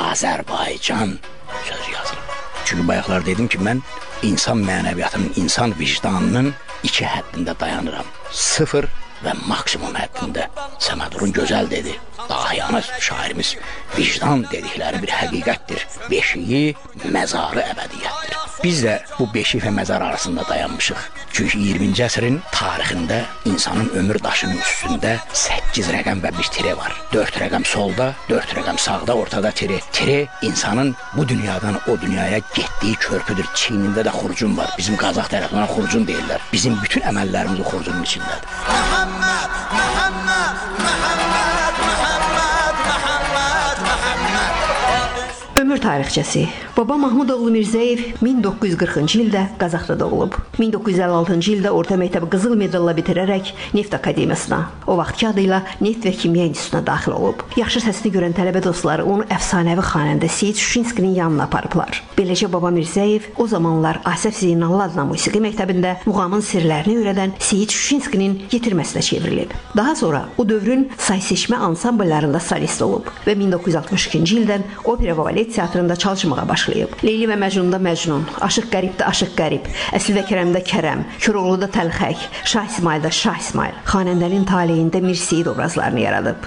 Azərbaycan sözü yazılır. Çünki bayaqlar dedim ki, mən insan mənəviyyatının, insan vicdanının iki həddində dayanıram. Sıfır və maksimum həddində. Səmədurun gözəl dedi. Dahiyanə şairimiz vicdan dedikləri bir həqiqətdir. Beşiyi, məzarı əbədiyyətdir. Biz də bu beşik və məzar arasında dayanmışıq. Çünki 20-ci əsrin tarixində insanın ömür daşının üstündə 8 rəqəm və bir tire var. 4 rəqəm solda, 4 rəqəm sağda, ortada tire. Tire insanın bu dünyadan o dünyaya getdiyi körpüdür. Çiynində də xurcun var. Bizim Qazaq tərəfindən xurcun deyirlər. Bizim bütün əməllərimiz o xurcunun içindədir. Muhammed, Muhammed, Muhammed, Muhammed, Muhammed, Muhammed. Ömür tarixçəsi Baba Mahmudoğlu Mirzəyev 1940-cı ildə Qazaxda doğulub. 1956-cı ildə orta məktəbi qızıl medalla bitirərək Neft Akademiyasına, o vaxtki adıyla Neft və Kimya İnstitutuna daxil olub. Yaxşı səsini görən tələbə dostları onu əfsanəvi xanəndə Seyid Şuşinskinin yanına aparıblar. Beləcə Baba Mirzəyev o zamanlar Asəf Zeynallı adına musiqi məktəbində muğamın sirlərini öyrədən Seyid Şuşinskinin yetirməsinə çevrilib. Daha sonra o dövrün say seçmə ansambllarında solist olub və 1962-ci ildən opera və balet teatrında çalışmağa başlayıb. Leyli və Məcnunda Məcnun, Aşıq Qəribdə Aşıq Qərib, Əsil və Kərəmdə Kərəm, Köroğluda Təlxək, Şah İsmaildə Şah İsmail, xanəndənin taleyində Mir Seyid obrazlarını yaradıb.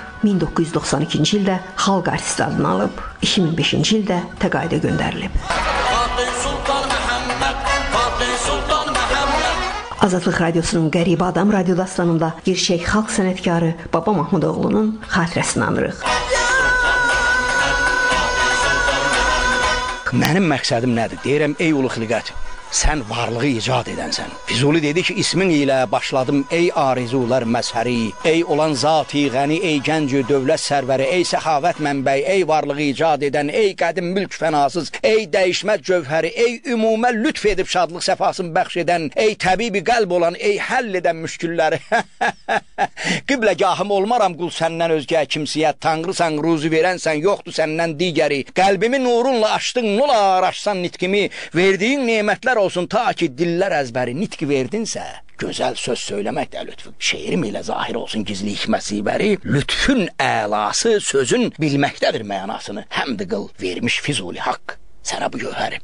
1992-ci ildə xalq artisti adını alıb, 2005-ci ildə təqaüdə göndərilib. Azadlıq Radiosunun Qəribə Adam radiodastanında gerçək xalq sənətkarı Baba Mahmudoğlu'nun xatirəsini anırıq. Mənim məqsədim nədir? Deyirəm, ey ulu xilqət, sən varlığı icad edənsən. Füzuli dedi ki, ismin ilə başladım ey arzular məzhəri, ey olan zati qəni, ey gənc dövlət sərvəri, ey səxavət mənbəyi, ey varlığı icad edən, ey qədim mülk fənasız, ey dəyişməz cövhəri, ey ümumə lütf edib şadlıq səfasını bəxş edən, ey təbibi qəlb olan, ey həll edən müşkülləri. Qibləgahım olmaram qul səndən özgə kimsiyə, tanrısan, ruzu verənsən, yoxdur səndən digəri. Qəlbimi nurunla açdın, nolar açsan nitqimi, verdiyin nemətlər olsun ta ki dillər əzbəri. Nitqi verdinsə, gözəl söz söyləmək də lütfün. Şeirim ilə zahir olsun gizli hikməsi bəri. Lütfün əlası sözün bilməkdədir mənasını. Həmd qıl vermiş Füzuli haqq sənə bu gövhəri.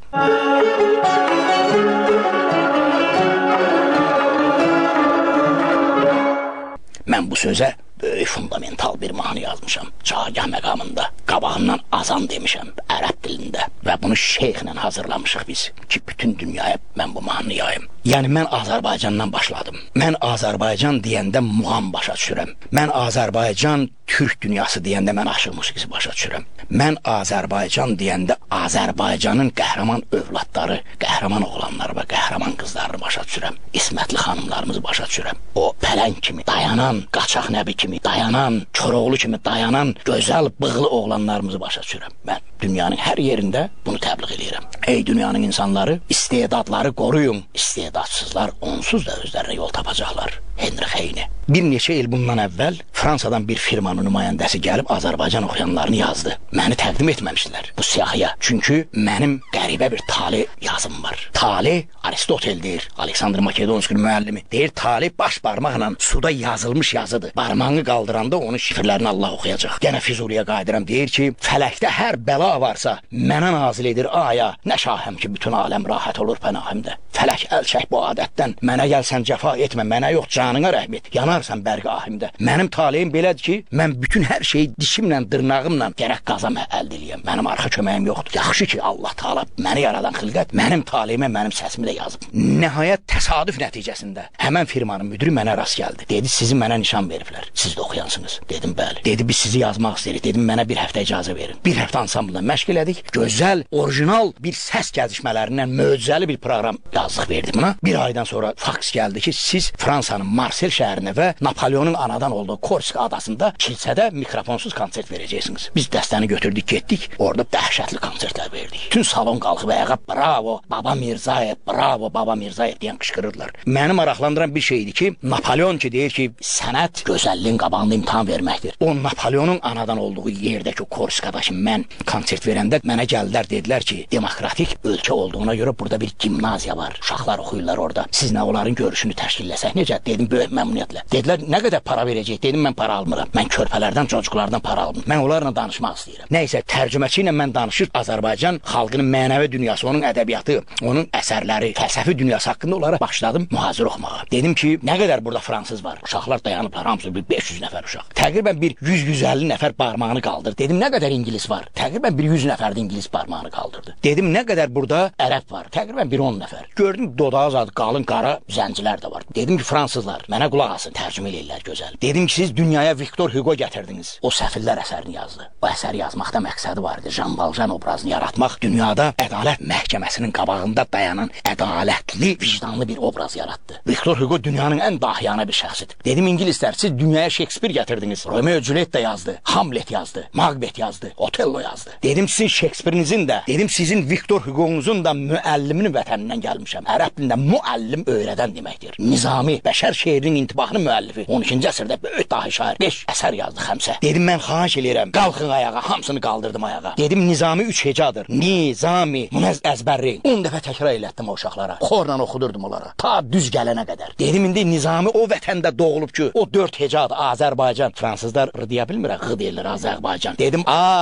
Mən bu sözə böyük fundamental bir mahnı yazmışam. Cagah məqamında qabağından azan demişəm ərəb dilində və bunu şeyxlə hazırlamışıq biz ki, bütün dünyaya mən bu mahnı yayım. Yəni mən Azərbaycandan başladım. Mən Azərbaycan deyəndə muğam başa düşürəm. Mən Azərbaycan Türk dünyası deyəndə mən aşıq musiqisi başa düşürəm. Mən Azərbaycan deyəndə Azərbaycanın qəhrəman övladları, qəhrəman oğlanları və qəhrəman qızlarını başa düşürəm. İsmətli xanımlarımızı başa düşürəm. O pələng kimi dayanan, qaçaq nəbi kimi dayanan, Koroğlu kimi dayanan, gözəl bığlı oğlanlarımızı başa düşürəm. Mən dünyanın hər yerində bunu təbliğ edirəm. Ey dünyanın insanları, istedadları qoruyun. İstedadsızlar onsuz da özlərinə yol tapacaqlar. Henry Heyne. Bir neçə il bundan əvvəl Fransadan bir firmanın nümayəndəsi gəlib Azərbaycan oxuyanlarını yazdı. Məni təqdim etməmişdilər bu siyahıya. Çünki mənim qəribə bir tale yazım var. Tale Aristotel deyir, Aleksandr Makedonski müəllimi. Deyir, tale baş barmaqla suda yazılmış yazıdır. Barmağını qaldıranda onun şifrlərini Allah oxuyacaq. Gənə Füzuliyə qayıdıram, deyir ki, fələkdə hər bəla varsa mənə nazil edir aya. Nə şahəm ki, bütün aləm rahat olur pənahimdə. Fələk əl çək bu adətdən. Mənə gəlsən cəfa etmə, mənə yox canına rəhm et. Yanarsan bərgahimdə. Mənim taleyim belədir ki, mən bütün hər şeyi dişimlə, dırnağımla gərək qazama əldə eləyəm. Mənim arxa köməyim yoxdur. Yaxşı ki, Allah Taala məni yaradan xilqət mənim taleyimə, mənim səsimi də yazıb. Nəhayət təsadüf nəticəsində həmən firmanın müdiri mənə rast gəldi. Dedi, sizi mənə nişan veriblər. Siz də oxuyansınız. Dedim, bəli. Dedi, biz sizi yazmaq istəyirik. Dedim, mənə bir həftə icazə verin. Bir həftə ansambla məşq elədik. Gözəl, orijinal bir səs gəzişmələrindən möcüzəli bir proqram yazdıq, verdik buna. Bir aydan sonra faks gəldi ki, siz Fransanın Marsel şəhərinə və Napoleonun anadan olduğu Korska adasında kilsədə mikrofonsuz konsert verəcəksiniz. Biz dəstəni götürdük, getdik. Orada dəhşətli konsertlər verdik. Bütün salon qalxıb ayağa bravo, Baba Mirzayev, bravo, Baba Mirzayev deyən qışqırırdılar. Məni maraqlandıran bir şeydir ki, Napoleon ki deyir ki, sənət gözəlliyin qabağında imtahan verməkdir. O Napoleonun anadan olduğu yerdəki Korskada ki, mən konsert verəndə mənə gəldilər, dedilər ki, demokratik ölkə olduğuna görə burada bir gimnaziya var. Uşaqlar oxuyurlar orada. Siz nə onların görüşünü təşkilləsək necə? Dedim, böyük məmnuniyyətlə. Dedilər, nə qədər para verəcək? Dedim, mən para almıram. Mən körpələrdən, çocuklardan para almıram. Mən onlarla danışmaq istəyirəm. Nəysə, tərcüməçi ilə mən danışır, Azərbaycan xalqının mənəvi dünyası, onun ədəbiyyatı, onun əsərləri, fəlsəfi dünyası haqqında onlara başladım mühazirə oxumağa. Dedim ki, nə qədər burada fransız var? Uşaqlar dayanıblar, hamısı bir 500 nəfər uşaq. Təqribən bir 100-150 nəfər barmağını qaldırdı. Dedim, nə qədər ingilis var? Təqribən bir 100 nəfər də ingilis barmağını qaldırdı. Dedim, nə qədər burada ərəb var? Təqribən bir 10 nəfər. Gördüm, dodağı zadı qalın qara zəncilər də var. Dedim ki, fransızlar, mənə qulaq asın, tərcümə eləyirlər gözəl. Dedim ki, siz dünyaya Victor Hugo gətirdiniz. O Səfillər əsərini yazdı. O əsəri yazmaqda məqsədi var idi. Jean Valjean obrazını yaratmaq, dünyada ədalət məhkəməsinin qabağında dayanan ədalətli, vicdanlı bir obraz yaratdı. Victor Hugo dünyanın ən dahiyana bir şəxsidir. Dedim, İngilislər, siz dünyaya Shakespeare gətirdiniz. Romeo Juliet də yazdı, Hamlet yazdı, Macbeth yazdı, Otello yazdı. Dedim, sizin Shakespeare'nizin də, dedim, sizin Victor Hugo'nuzun da müəlliminin vətənindən gəlmişəm. Ərəb dilində müəllim öyrədən deməkdir. Nizami, bəşər şeirinin intibahının müəllifi. 12-ci əsrdə böyük dahi şair 5 əsər yazdı, xəmsə. Dedim, mən xahiş eləyirəm, qalxın ayağa, hamısını qaldırdım ayağa. Dedim, Nizami 3 hecadır. Nizami, bunu əzbərləyin. 10 dəfə təkrar elətdim o uşaqlara. Xorla oxudurdum onlara. Ta düz gələnə qədər. Dedim, indi Nizami o vətəndə doğulub ki, o 4 hecadır, Azərbaycan. Fransızlar deyə bilmirlər, ğı deyirlər Azərbaycan. Dedim,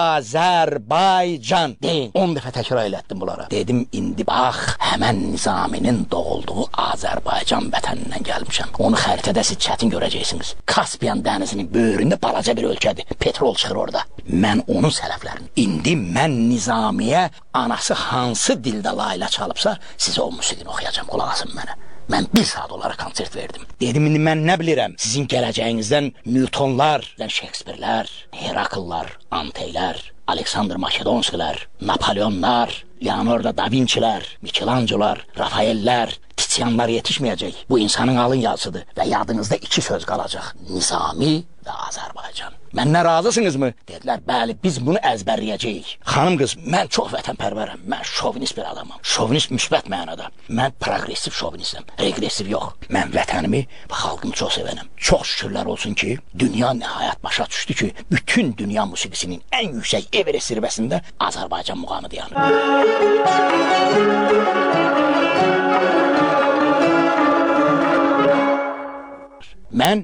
Azərbaycan deyin. 10 dəfə təkrar elətdim bunlara. Dedim, indi bax, həmən Nizaminin doğulduğu Azərbaycan vətənindən gəlmişəm. Onu xəritədə siz çətin görəcəksiniz. Kaspiyan dənizinin böyründə balaca bir ölkədir. Petrol çıxır orada. Mən onun sələflərini. İndi mən Nizamiyə anası hansı dildə layla çalıbsa, sizə o musiqini oxuyacam, qulaq asın mənə. Mən 1 saat onlara konsert verdim. Dedim, indi mən nə bilirəm? Sizin gələcəyinizdən Newtonlar, Shakespeare'lər, Herakllar, Anteylər, Aleksandr Makedonskilər, Napoleonlar, Leonardo da Vinci'lər, Michelangelo'lar, Rafaellər, Tizianlar yetişməyəcək. Bu insanın alın yazısıdır və yadınızda 2 söz qalacaq. Nizami və Azərbaycan. Məndən razısınızmı? Dedilər, bəli, biz bunu əzbərləyəcəyik. Xanım qız, mən çox vətənpərvərəm. Mən şovinist bir adamam. Şovinist müsbət mənada. Mən progressiv şovinistim, regressiv yox. Mən vətənimi və xalqımı çox sevənəm. Çox şükürlər olsun ki, dünya nəhayət başa düşdü ki, bütün dünya musiqisinin ən yüksək Everest zirvəsində Azərbaycan muğamı dayanır. Mən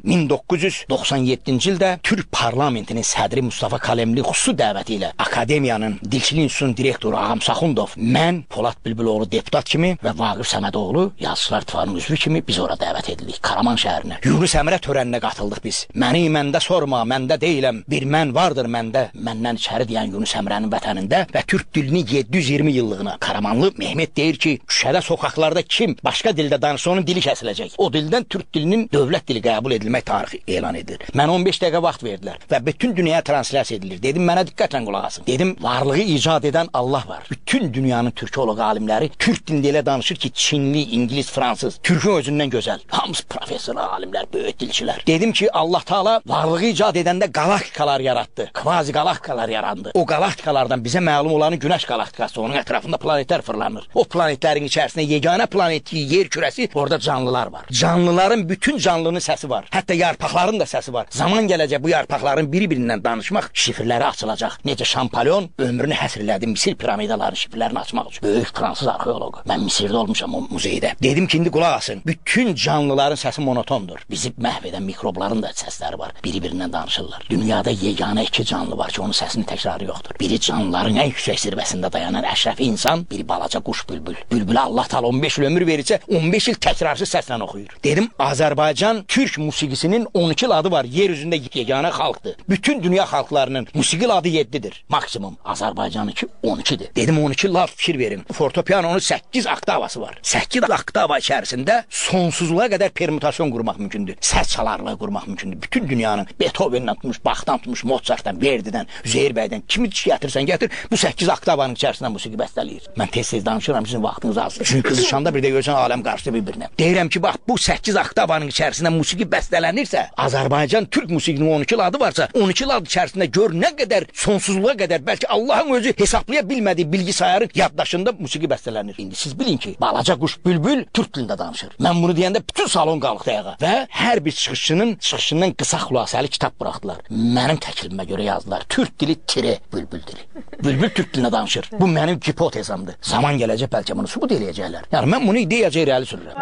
1997-ci ildə Türk parlamentinin sədri Mustafa Kalemli xüsusi dəvəti ilə Akademiyanın Dilçilik İnstitutunun direktoru Ağam Saxundov, mən Polad Bülbüloğlu deputat kimi və Vaqif Səmədoğlu Yazıçılar İttifaqının üzvü kimi biz ora dəvət edildik Karaman şəhərinə. Yunus Əmrə törəninə qatıldıq biz. Məni məndə sorma, məndə deyiləm, bir mən vardır məndə. Məndən içəri deyən Yunus Əmrənin vətənində və Türk dilini 720 yıllığına. Karamanlı Mehmet deyir ki, küçədə, sokaqlarda kim başqa dildə danışsa onun dili kəsiləcək. O dildən Türk dilinin dövlət dili qəbul edilmək tarixi elan edilir. Mən 15 dəqiqə vaxt verdilər və bütün dünyaya translyasiya edilir. Dedim, mənə diqqətlə qulaq asın. Dedim, varlığı icad edən Allah var. Bütün dünyanın türkoloq alimləri Türk dilində elə danışır ki, Çinli, İngilis, Fransız, Türkün özündən gözəl. Hamısı professor alimlər, böyük dilçilər. Dedim ki, Allah Taala varlığı icad edəndə galaktikalar yaratdı. Kvazi galaktikalar yarandı. O galaktikalardan bizə məlum olanı Günəş galaktikası, onun ətrafında planetlər fırlanır. O planetlərin içərisində yeganə planet yer kürəsi, orada canlılar var. Canlıların bütün canlının səsi var. Hətta yarpaqların da səsi var. Zaman gələcək bu yarpaqların biri-birindən danışmaq şifrləri açılacaq. Necə Şampolyon ömrünü həsr elədi Misir piramidalarının şifrlərini açmaq üçün. Böyük fransız arxeoloqu. Mən Misirdə olmuşam o muzeydə. Dedim ki, indi qulaq asın. Bütün canlıların səsi monotondur. Bizi məhv edən mikrobların da səsləri var. Biri-birindən danışırlar. Dünyada yeganə 2 canlı var ki, onun səsinin təkrarı yoxdur. Biri canlıların ən yüksək zirvəsində dayanan əşrəfi insan, biri balaca quş bülbül. Bülbülə Allah Taala 15 il ömür verirsə, 15 il təkrarsız səslə oxuyur. Dedim, Azərbaycan Türk musiqisinin 12 adı var. Yer üzündə yeganə xalqdır. Bütün dünya xalqlarının musiqi adı 7-dir. Maksimum. Azərbaycanınki 12-dir. Dedim, 12 laf fikir verin. Fortepianonun 8 oktavası var. 8 oktava içərisində sonsuzluğa qədər permütasyon qurmaq mümkündür. Səs çalarlığı qurmaq mümkündür. Bütün dünyanın Beethoven'dən tutmuş, Bach'dan tutmuş, Mozart'dan, Verdi'dən, Üzeyir bəydən kimi gətirsən gətir, bu 8 oktavanın içərisində musiqi bəstələyir. Mən tez-tez danışıram, sizin vaxtınız azdır. Çünki qızışanda bir də görsən aləm qarşı bir-birinə. Deyirəm ki, bax, bu 8 oktavanın içərisində musiqi bəstələnirsə, Azərbaycan Türk musiqinin 12 adı varsa, 12 adı içərisində gör nə qədər sonsuzluğa qədər, bəlkə Allahın özü hesablaya bilmədiyi bilgisayarın yaddaşında musiqi bəstələnir. İndi siz bilin ki, balaca quş bülbül Türk dilində danışır. Mən bunu deyəndə bütün salon qalxdı ayağa və hər bir çıxışından qısa xülasəli kitab buraxdılar. Mənim təklifimə görə yazdılar. Türk dili tire bülbül dili. Bülbül Türk dilində danışır. Bu mənim hipotezamdır. Zaman gələcək bəlkə bunu sübut eləyəcəklər. Yəni mən bunu ideyacaq irəli sürürəm.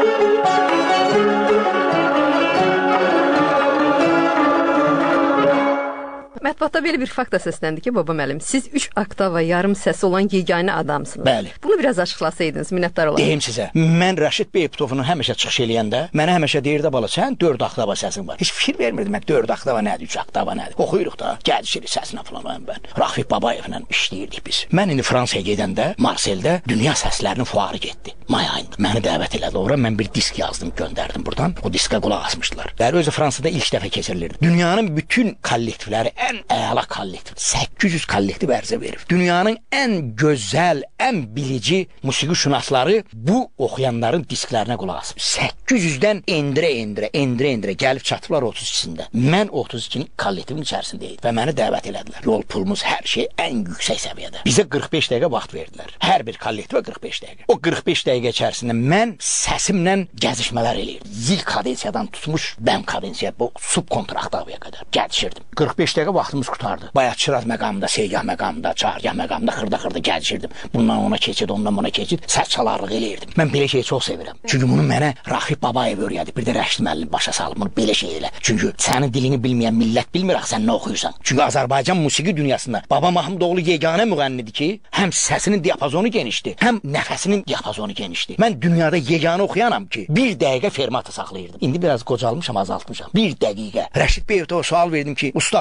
Mətbuatda belə bir fakt da səsləndi ki, baba müəllim, siz 3 oktava yarım səsi olan yeganə adamsınız. Bəli. Bunu biraz açıqlasaydınız, minnətdar olarım. Deyim sizə, mən Rəşid Beybutovun həmişə çıxış eləyəndə, mənə həmişə deyirdi, bala, sən 4 oktava səsin var. Heç fikir vermirdim, mən 4 oktava nədir, 3 oktava nədir. Oxuyuruq da, gəlişirik səsinə falan mən. Rafiq Babayevlə işləyirdik biz. Mən indi Fransaya gedəndə, Marseldə dünya səslərinin fuarı getdi. May ayında. Məni dəvət elədi ora, mən bir disk yazdım, göndərdim buradan. O diskə qulaq asmışdılar. Və özü Fransada ilk dəfə keçirilirdi. Dünyanın bütün kollektivləri ən əla kollektiv, 800 kollektiv ərizə verir. Dünyanın ən gözəl, ən bilici musiqişünasları bu oxuyanların disklərinə qulaq asıb. 800-dən endirə gəlib çatıblar 32-sində. Mən 32-nin kollektivin içərisindəydim və məni dəvət elədilər. Yol pulumuz, hər şey ən yüksək səviyyədə. Bizə 45 dəqiqə vaxt verdilər. Hər bir kollektivə 45 dəqiqə. O 45 dəqiqə içərisində mən səsimlə gəzişmələr eləyirdim. Zil kadensiyadan tutmuş bəm kadensiyaya, bu subkontraktavaya qədər gəzişirdim. 45 dəqiqə vaxtımız qutardı. Bayaq Çiraz məqamında, Seygah məqamında, Çargah məqamında xırda gəzişirdim. Bundan ona keçid, ondan buna keçid, səs çalarlıq eləyirdim. Mən belə şeyi çox sevirəm. Çünki bunu mənə Rafiq Babayev öyrədib. Bir də Rəşid müəllim başa salıb bunu belə şey elə. Çünki sənin dilini bilməyən millət bilmir axı sən nə oxuyursan. Çünki Azərbaycan musiqi dünyasında Baba Mahmudoğlu yeganə müğənnidir ki, həm səsinin diapazonu genişdir, həm nəfəsinin diapazonu genişdir. Mən dünyada yeganə oxuyanam ki, 1 dəqiqə fermata saxlayırdım. İndi biraz qocalmışam, azaltmışam. 1 dəqiqə. Rəşid Beyevtov'a sual verdim ki, ustad, nə üçün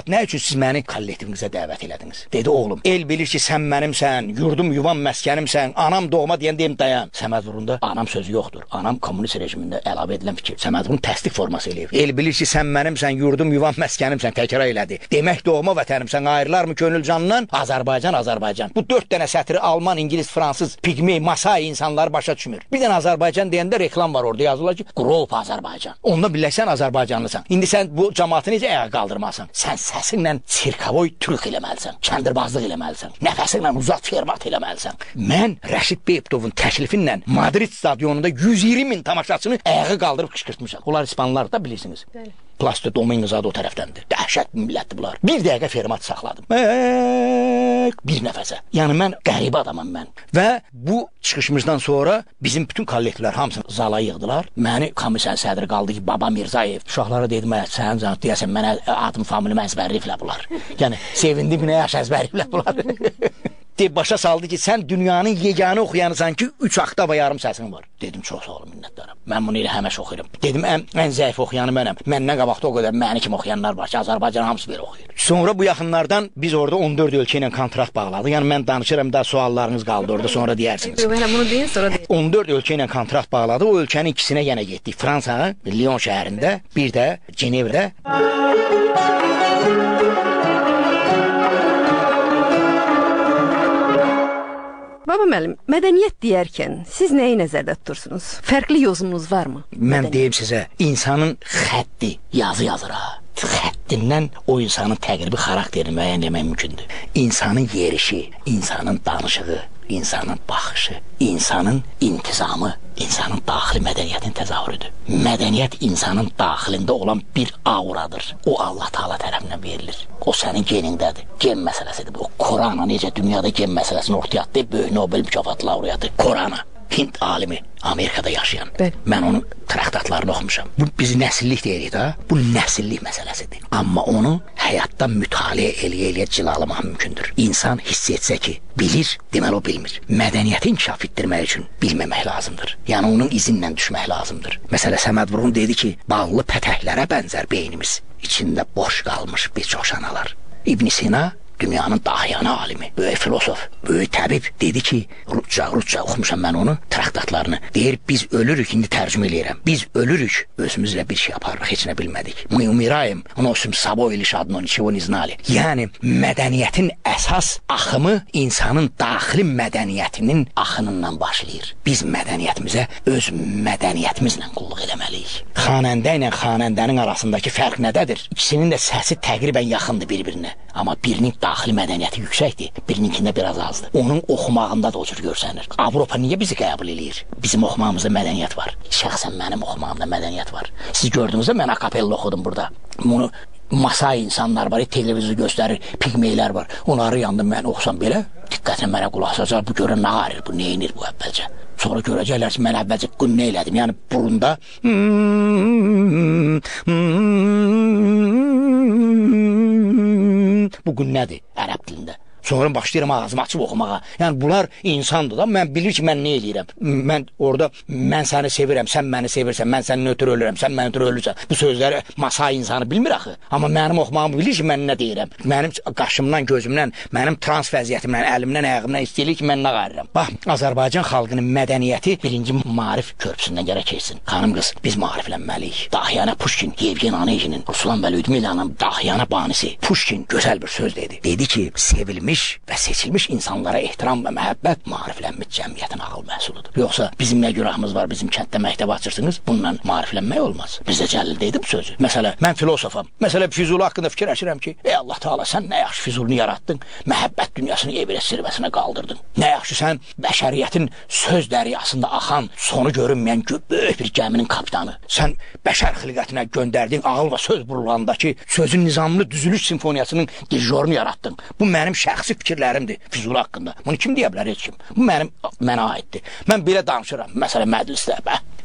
siz məni kollektivinizə dəvət elədiniz. Dedi, oğlum, el bilir ki, sən mənimsən, yurdum, yuvam, məskənimsən, anam doğma deyən deyim dayan. Səməd Vurğunda anam sözü yoxdur. Anam kommunist rejimində əlavə edilən fikir. Səməd Vurğun təsdiq forması eləyib. El bilir ki, sən mənimsən, yurdum, yuvam, məskənimsən, təkrar elədi. Demək doğma vətənimsən, ayrılar mı könül canından? Azərbaycan, Azərbaycan. Bu 4 dənə sətri Alman, İngilis, Fransız, Pigmey, Masai insanları başa düşmür. Bir dənə Azərbaycan deyəndə reklam var orada, yazılır ki, Qrop Azərbaycan. Onunla birləşsən Azərbaycanlısan. İndi sən bu cəmaatı necə ayağa qaldırmasan? Sən səsinlə sirkavoy türk eləməlisən, kəndirbazlıq eləməlisən, nəfəsinlə uzat fermat eləməlisən. Mən Rəşid Beytovun təklifinlə Madrid stadionunda 120.000 tamaşaçını ayağa qaldırıb qışqırtmışam. Onlar İspanlılar da bilirsiniz. Bəli. Plasto Dominguez adı o tərəfdəndir. Dəhşət millətdir bunlar. Bir dəqiqə fermat saxladım. Bir nəfəsə. Yəni mən qəribə adamam mən. Və bu çıxışımızdan sonra bizim bütün kollektivlər hamısını zala yığdılar. Məni komissiyanın sədri qaldı ki, Baba Mirzayev. Uşaqlara dedim, sənin canı deyəsən mənə adım familimi əzbərliyiblər bunlar. Yəni sevindim nə yaş əzbərliyiblər bunlar. Başa saldı ki, sən dünyanın yeganə oxuyanısan ki, 3 oktava yarım səsin var. Dedim, çox sağ olun, minnətdaram. Mən bunu elə həməş oxuyuram. Dedim, ən zəif oxuyanı mənəm. Məndən qabaqda o qədər məni kimi oxuyanlar var ki, Azərbaycan hamısı belə oxuyur. Sonra bu yaxınlardan biz orada 14 ölkə ilə kontrakt bağladıq. Yəni mən danışıram da suallarınız qaldı orada, sonra deyərsiniz. Mən bunu deyin, sonra deyin. 14 ölkə ilə kontrakt bağladıq. O ölkənin ikisinə yenə getdik. Fransa, Lyon şəhərində, bir də Cenevrədə. Baba müəllim, mədəniyyət deyərkən siz nəyi nəzərdə tutursunuz? Fərqli yozumunuz varmı? Mən deyim sizə, insanın xətti, yazı yazır ha. Xəttindən o insanın təqribi xarakterini müəyyənləmək mümkündür. İnsanın yerişi, insanın danışığı, insanın baxışı, insanın intizamı, insanın daxili mədəniyyətin təzahürüdür. Mədəniyyət insanın daxilində olan bir auradır. O Allah Taala tərəfindən verilir. O sənin genindədir. Gen məsələsidir bu. Korana necə dünyada gen məsələsini ortaya atdı, böyük Nobel mükafat laureatı. Korana, Hind alimi, Amerikada yaşayan. Mən onun traktatlarını oxumuşam. Bu bizi nəsillik deyirik da. Bu nəsillik məsələsidir. Amma onu həyatdan mütaliə eləyə cilalamaq mümkündür. İnsan hiss etsə ki, bilir, deməli o bilmir. Mədəniyyəti inkişaf etdirmək üçün bilməmək lazımdır. Yəni onun izinlə düşmək lazımdır. Məsələ Səməd Vurğun dedi ki, ballı pətəklərə bənzər beynimiz. İçində boş qalmış bir çox şanalar. İbn Sina dünyanın dahiyanə alimi, böyük filosof, böyük təbib dedi ki, Rusça oxumuşam mən onu, traktatlarını. Deyir, biz ölürük, indi tərcümə eləyirəm. Biz ölürük, özümüzlə bir şey yaparıq, heç nə bilmədik. Мы умираем, носим с собой лишь одно, ничего не знали. Yəni, mədəniyyətin əsas axımı insanın daxili mədəniyyətinin axınından başlayır. Biz mədəniyyətimizə öz mədəniyyətimizlə qulluq eləməliyik. Xanəndə ilə xanəndənin arasındakı fərq nədədir? İkisinin də səsi təqribən yaxındır bir-birinə. Amma birinin daxili mədəniyyəti yüksəkdir, birininkində biraz azdır. Onun oxumağında da o cür görsənir. Avropa niyə bizi qəbul eləyir? Bizim oxumağımızda mədəniyyət var. Şəxsən mənim oxumağımda mədəniyyət var. Siz gördüyünüzdə mən akapella oxudum burada. Bunu Masai insanlar var, televizyonu göstərir, pigmeylər var. Onları yanında mən oxusam belə, diqqətlə mənə qulaq asacaq, bu görən nə qarır, bu neyinir bu əvvəlcə. Sonra görəcəklər ki, mən əvvəlcə qünə elədim, yəni burunda bu qünnədir ərəb dilində. Sonra başlayıram ağzımı açıb oxumağa. Yəni bunlar insandır da, mən bilir ki, mən nə eləyirəm. Mən orada, mən səni sevirəm, sən məni sevirsən, mən sənin ötürü ölürəm, sən məni ötürü ölürsən. Bu sözləri Masai insanı bilmir axı. Amma mənim oxumağımı bilir ki, mən nə deyirəm. Mənim qaşımdan, gözümdən, mənim trans vəziyyətimdən, əlimdən, ayağımdan istəyir ki, mən nə qarıram. Bax, Azərbaycan xalqının mədəniyyəti birinci maarif körpüsündən gərək keçsin. Xanım qız, biz maariflənməliyik. Dahiyana Pushkin, Yevgen Oneginin, Ruslan və Lyudmilanın dahiyana banisi. Pushkin gözəl bir söz dedi. Dedi ki, sevilmiş və seçilmiş insanlara ehtiram və məhəbbət maariflənmiş cəmiyyətin ağıl məhsuludur. Yoxsa bizim nə günahımız var, bizim kənddə məktəb açırsınız, bununla maariflənmək olmaz. Bizdə Cəlildəydi bu sözü. Məsələ, mən filosofam. Məsələ, Füzuli haqqında fikirləşirəm ki, ey Allah Taala, sən nə yaxşı Füzulini yarattın, məhəbbət dünyasını Everest zirvəsinə qaldırdın. Nə yaxşı sən bəşəriyyətin söz dəryasında axan, sonu görünməyən böyük bir gəminin kapitanı. Sən bəşər xilqətinə göndərdiyin ağıl və söz burulağındakı sözün nizamlı düzülüş simfoniyasının dirijorunu yarattın. Bu mənim şəxsi fikirlərimdir Füzuli haqqında. Bunu kim deyə bilər, heç kim? Bu mənə aiddir. Mən belə danışıram, məsələ məclisdə.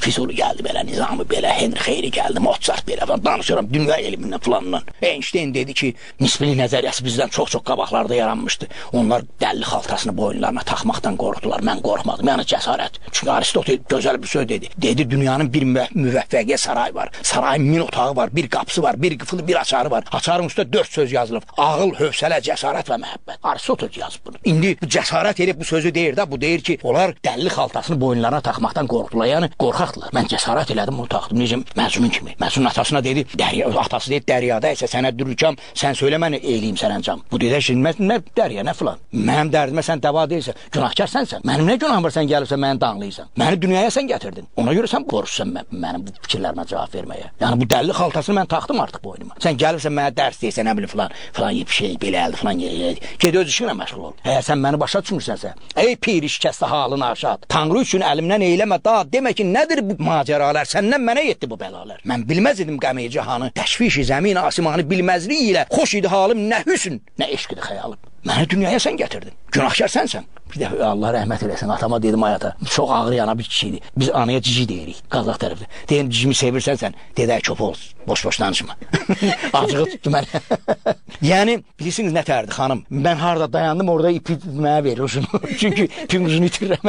Füzuli gəldi belə, Nizami belə, Henry Xeyri gəldi, Mozart belə, danışıram dünya elmindən filandan. Einstein dedi ki, nisbili nəzəriyyəsi bizdən çox-çox qabaqlarda yaranmışdı. Onlar dəlli xaltasını boyunlarına taxmaqdan qorxdular. Mən qorxmadım. Yəni cəsarət. Çünki Aristotel gözəl bir söz dedi. Dedi dünyanın bir müvəffəqiyyət sarayı var. Sarayın 1000 otağı var, bir qapısı var, bir qıfılı, bir açarı var. Açarın üstə 4 söz yazılıb. Ağıl, hövsələ, cəsarət və məhəbbət. Aristotel yazıb bunu. İndi bu cəsarət edib bu sözü deyir də, bu deyir ki, onlar dəlli xaltasını boyunlarına taxmaqdan qorxdular. Yəni qorxaqdılar. Mən cəsarət elədim, bunu taxdım. Necə Məcnun kimi. Məcnun atasına dedi, atası dedi, dəryada isə sənə dürükəm, sən söylə mən eləyim sənə cam. Bu dedi ki, nə dərya, nə filan. Mənim dərdimə sən dəva deyilsən, günahkar sənsən. Mənim nə günahım var sən gəlirsən, məni danlayırsan. Məni dünyaya sən gətirdin. Ona görə sən borclusan mənim bu fikirlərimə cavab verməyə. Yəni bu dəlli xaltasını mən taxdım artıq boynuma. Sən gəlirsən mənə dərs deyirsən, nə bilim filan bir şey belə əldi filan ged öz işinlə məşğul ol. Əgər sən məni başa düşmürsənsə, ey pir işkəstə halın aşad. Tanrı üçün əlimdən eyləmə da, demə ki, nədir bu macəralar? Səndən mənə yetdi bu bəlalar. Mən bilməz idim qəmi cihanı, təşviş-i zəmin asimanı bilməzliyi ilə xoş idi halım, nə hüsn, nə eşq idi xəyalım. Məni dünyaya sən gətirdin. Günahkar sənsən. Bir dəfə Allah rəhmət eləsin, atama dedim həyata. Çox ağır yana bir kişiydi. Biz anaya cici deyirik, Qazaq tərəfdə. Deyim cicimi sevirsən sən, dedək köp ol, boş-boş danışma. Acığı tutdu mənə. Yəni, bilirsiniz nə tərdi xanım? Mən harada dayandım, orada ipi mənə verir uzunu. Çünki ipin uzunu itirirəm.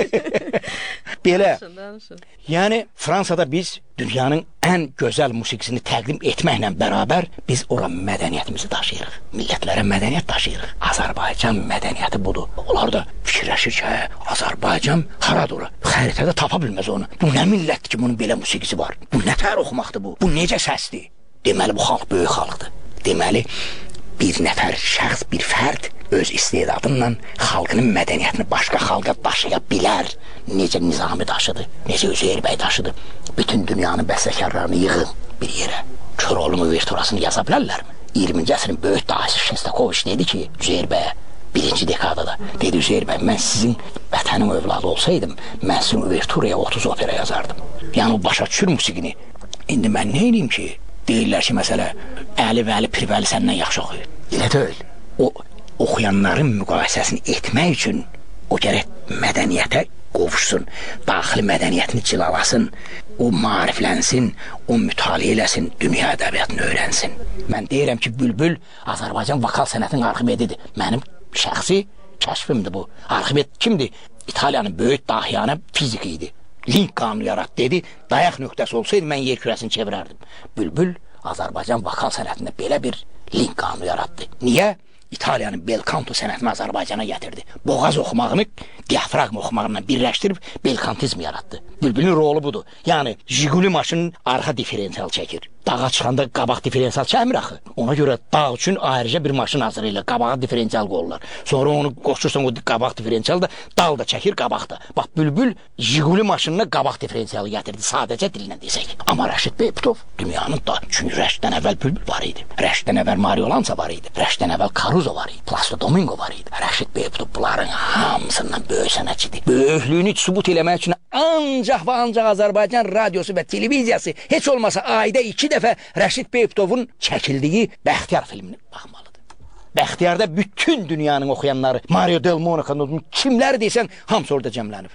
Belə. Yəni, Fransada biz dünyanın ən gözəl musiqisini təqdim etməklə bərabər biz ora mədəniyyətimizi daşıyırıq. Millətlərə mədəniyyət daşıyırıq. Azərbaycan mədəniyyəti budur. Onlar da fikirləşir ki, Azərbaycan haradır? Xəritədə tapa bilməz onu. Bu nə millətdir ki, bunun belə musiqisi var? Bu nə tər oxumaqdır bu? Bu necə səsdir? Deməli, bu xalq böyük xalqdır. Deməli, bir nəfər şəxs, bir fərd öz istedadınla xalqının mədəniyyətini başqa xalqa daşıya bilər. Necə Nizami daşıdı, necə Üzeyir bəy daşıdı. Bütün dünyanın bəstəkarlarını yığın bir yerə. Köroğlu'nun uverturasını yaza bilərlərmi? 20-ci əsrin böyük dahisi Şestakoviç dedi ki, Üzeyir bəyə, 1-ci dekadada, dedi Üzeyir bəy, mən sizin vətənin övladı olsaydım, mən sizin uverturaya 30 opera yazardım. Yəni o başa düşür musiqini. İndi mən nə edeyim ki? Deyirlər ki, məsələ, Əli Vəli Pirvəli səndən yaxşı oxuyur. Elə deyil. O oxuyanların müqayisəsini etmək üçün o gərək mədəniyyətə qovuşsun, daxili mədəniyyətini cilalasın, o maariflənsin, o mütaliə eləsin, dünya ədəbiyyatını öyrənsin. Mən deyirəm ki, Bülbül Azərbaycan vokal sənətinin Arximedidir. Mənim şəxsi kəşfimdir bu. Arximed kimdir? İtaliyanın böyük dahiyanə fiziki idi. Link qanunu yarat dedi, dayaq nöqtəsi olsaydı mən yer kürəsini çevirərdim. Bülbül Azərbaycan vokal sənətində belə bir link qanunu yaratdı. Niyə? İtaliyanın belkanto sənətini Azərbaycana gətirdi. Boğaz oxumağını diafraqm oxumağından birləşdirib belkantizm yaratdı. Bülbülün rolu budur. Yəni, Jiguli maşının arxa diferensial çəkir. Dağa çıxanda qabaq diferensial çəkmir axı. Ona görə dağ üçün ayrıca bir maşın hazırlayırlar. Qabağa diferensial qoyurlar. Sonra onu qoşursan o qabaq diferensial da dal da çəkir qabaqda. Bax, Bülbül Jiguli maşınına qabaq diferensialı gətirdi. Sadəcə dilinə desək. Amma Rəşid Beyputov dünyanın da... Çünki Rəşiddən əvvəl Bülbül var idi. Rəşiddən əvvəl Mario Lanza var idi. Rəşiddən əvvəl Caruso var idi. Placido Domingo var idi. Rəşid Beyputov bunların hamısından böyük sənətçidir. Böyüklüyünü sübut eləmək üçün ancaq və ancaq Azərbaycan radiosu və televiziyası heç olmasa ayda 2 dəfə Rəşid Beyputovun çəkildiyi Bəxtiyar filmini baxmalıdır. Bəxtiyarda bütün dünyanın oxuyanları, Mario Del Monaco'nun kimləri deysən, hamısı orada cəmlənib.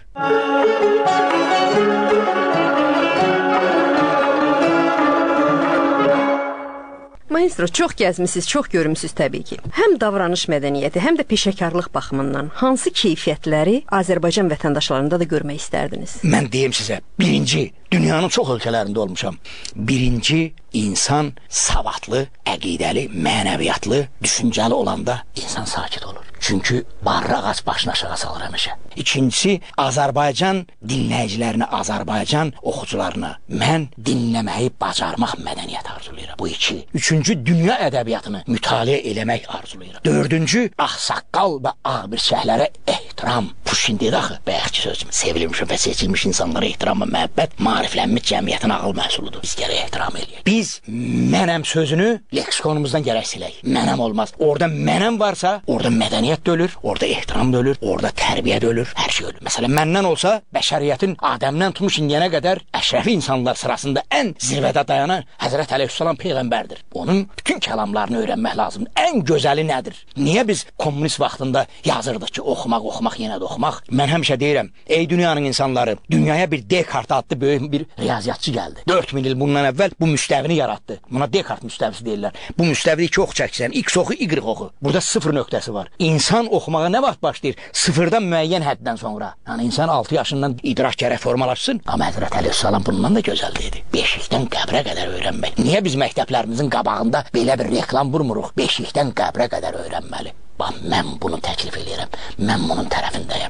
Maestro, çox gəzmisiniz, çox görmüsünüz təbii ki. Həm davranış mədəniyyəti, həm də peşəkarlıq baxımından hansı keyfiyyətləri Azərbaycan vətəndaşlarında da görmək istərdiniz? Mən deyim sizə, birinci, dünyanın çox ölkələrində olmuşam. Birinci, insan savadlı, əqidəli, mənəviyyatlı, düşüncəli olanda insan sakit olur. Çünki barraq ağac başını aşağı salır həmişə. İkincisi, Azərbaycan dinləyicilərinə, Azərbaycan oxucularına mən dinləməyi bacarmaq mədəniyyəti arzulayıram. Bu iki. Üçüncü, dünya ədəbiyyatını mütaliə eləmək arzulayıram. Dördüncü, ağsaqqal və ağbirçəklərə ehtiram. Puşkin dedi axı, bəyəkçi sözüm, sevilmiş və seçilmiş insanlara ehtiram və məhəbbət maariflənmiş cəmiyyətin ağıl məhsuludur. Biz gərək ehtiram eləyək. Biz biz mənəm sözünü leksikonumuzdan gərək silək. Mənəm olmaz. Orada mənəm varsa, orada mədəniyyət də ölür, orada ehtiram da ölür, orada tərbiyə də ölür, hər şey ölür. Məsələn, məndən olsa, bəşəriyyətin Adəmdən tutmuş indiyənə qədər əşrəfi insanlar sırasında ən zirvədə dayanan Həzrət Əleyhisselam peyğəmbərdir. Onun bütün kəlamlarını öyrənmək lazımdır. Ən gözəli nədir? Niyə biz kommunist vaxtında yazırdıq ki, oxumaq, yenə də oxumaq? Mən həmişə deyirəm, ey dünyanın insanları, dünyaya bir Descartes adlı böyük bir riyaziyyatçı gəldi. 4000 il bundan əvvəl bu müstəvini yaratdı. Buna Descartes müstəvisi deyirlər. Bu müstəvini 2 ox çəksən, X oxu, Y oxu. Burada 0 nöqtəsi var. İnsan oxumağa nə vaxt başlayır? Sıfırdan müəyyən həddən sonra. Yəni insan 6 yaşından idrak gərək formalaşsın. Amma Həzrət Əleyhisselam bundan da gözəl dedi. Beşikdən qəbrə qədər öyrənmək. Niyə biz məktəblərimizin qabağında belə bir reklam vurmuruq? Beşikdən qəbrə qədər öyrənməli. Bax, mən bunu təklif edirəm. Mən bunun tərəfindəyəm.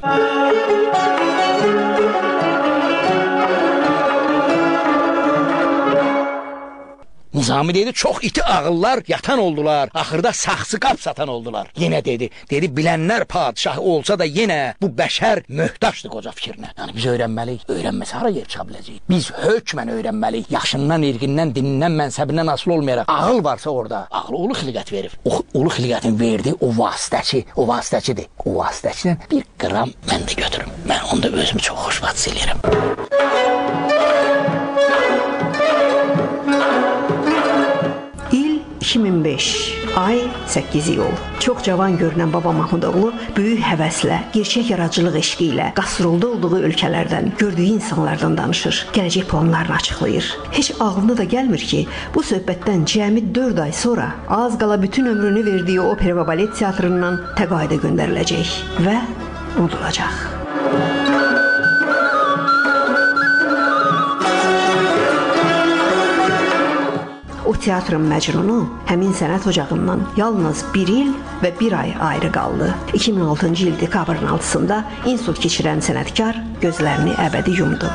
Nizami dedi, çox iti ağıllar yatan oldular, axırda saxsı qap satan oldular. Yenə dedi, bilənlər padişahı olsa da yenə bu bəşər möhtaçdır qoca fikrinə. Yəni biz öyrənməliyik, öyrənməsə hara yer çıxa biləcəyik. Biz hökmən öyrənməliyik, yaşından, irqindən, dinindən, mənsəbindən asılı olmayaraq. Ağıl varsa orada, ağıl ulu xilqət verir. O ulu xilqətin verdiyi o vasitəçidir. O vasitəçidən bir qram mən də götürüm. Mən onda özümü çox xoşbəxt eləyirəm. İl 2005, ay 8 iyul. Çox cavan görünən Baba Mahmudoğlu böyük həvəslə, gerçək yaradıcılıq eşqi ilə qastrolda olduğu ölkələrdən, gördüyü insanlardan danışır, gələcək planlarını açıqlayır. Heç ağlına da gəlmir ki, bu söhbətdən cəmi 4 ay sonra az qala bütün ömrünü verdiyi opera və balet teatrından təqaüdə göndəriləcək və unudulacaq. O teatrın Məcnunu həmin sənət ocağından yalnız 1 il və 1 ay ayrı qaldı. 2006-cı il dekabrın 6-sında insult keçirən sənətkar gözlərini əbədi yumdu.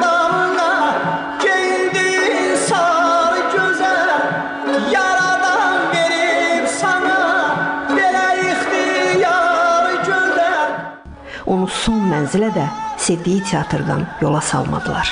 Onu son mənzilə də sevdiyi teatrdan yola salmadılar.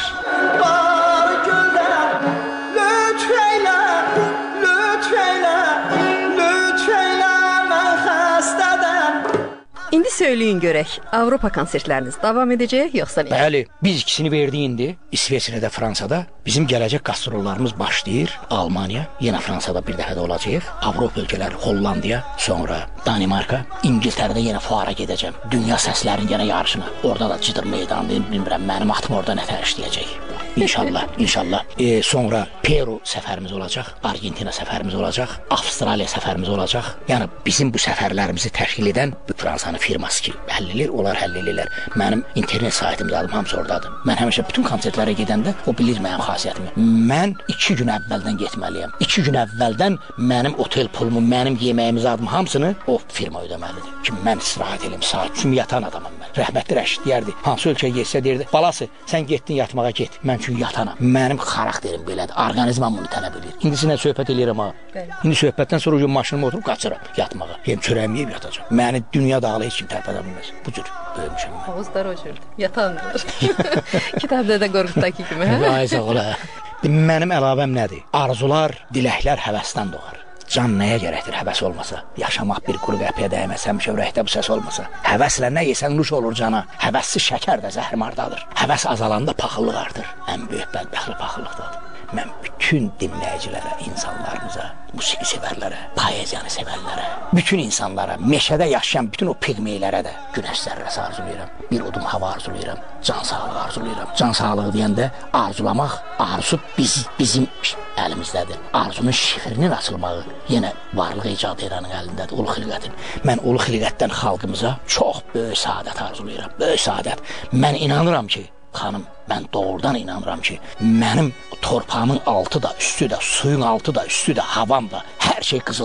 İndi söyləyin görək, Avropa konsertləriniz davam edəcək, yoxsa nə? Bəli, biz ikisini verdiyindi, İsveçrədə, Fransada. Bizim gələcək qastrollarımız başlayır. Almaniya, yenə Fransada bir dəfə də olacaq. Avropa ölkələri, Hollandiya, sonra Danimarka, İngiltərədə yenə fuara gedəcəm. Dünya səslərinin yenə yarışına. Orada da Cıdır meydanı, bilmirəm, mənim atım orada nətər işləyəcək. İnşallah. Sonra Peru səfərimiz olacaq, Argentina səfərimiz olacaq, Avstraliya səfərimiz olacaq. Yəni bizim bu səfərlərimizi təşkil edən bu Fransanın firması ki, həll edir, onlar həll edirlər. Mənim internet saytımda adım hamısı oradadır. Mən həmişə bütün konsertlərə gedəndə o bilir mənim xasiyyətimi. Mən 2 gün əvvəldən getməliyəm. 2 gün əvvəldən mənim otel pulumu, mənim yeməyimiz adım hamısını o firma ödəməlidir. Ki mən istirahət edim, saat kimi yatan adamam mən. Rəhmətli Rəşid deyərdi, hansı ölkəyə getsə deyirdi, balası, sən getdin yatmağa get. Mən çünki yatanam. Mənim xarakterim belədir. Orqanizmam bunu tələb edir. İndi sinə söhbət eləyirəm ha. İndi söhbətdən sonra o gün maşınıma oturub qaçıram yatmağa. Hem çörəyimi yeyib yatacam. Məni dünya dağılı heç kim tərpədə bilməz. Bu cür böyümüşəm mən. Hovuzlar o cürdür. Yatandır. Kitabda da qorxutdakı kimi, hə? Ay sağ ola. Mənim əlavəm nədir? Arzular, diləklər həvəsdən doğar. Can nəyə gərəkdir həvəs olmasa? Yaşamaq bir quru qəpiyə dəyməsə, həmişə ürəkdə bu səs olmasa. Həvəslə nə yesən nuş olur cana. Həvəssiz şəkər də zəhrimardadır. Həvəs azalanda paxıllıq artır. Ən böyük bədbəxtlik paxıllıqdadır. Mən bütün dinləyicilərə, insanlarımıza, musiqi sevərlərə, poeziyanı sevərlərə, bütün insanlara, meşədə yaşayan bütün o pigmeylərə də günəş zərrəsi arzulayıram. Bir udum hava arzulayıram, can sağlığı arzulayıram. Can sağlığı deyəndə arzulamaq, arzu bizim əlimizdədir. Arzunun şifrinin açılmağı yenə varlıq icad edənin əlindədir, ulu xilqətin. Mən ulu xilqətdən xalqımıza çox böyük saadət arzulayıram, böyük saadət. Mən inanıram ki, xanım, mən doğrudan inanıram ki, mənim torpağımın altı da, üstü də, suyun altı da, üstü də, havam da, hər şey qızıldır.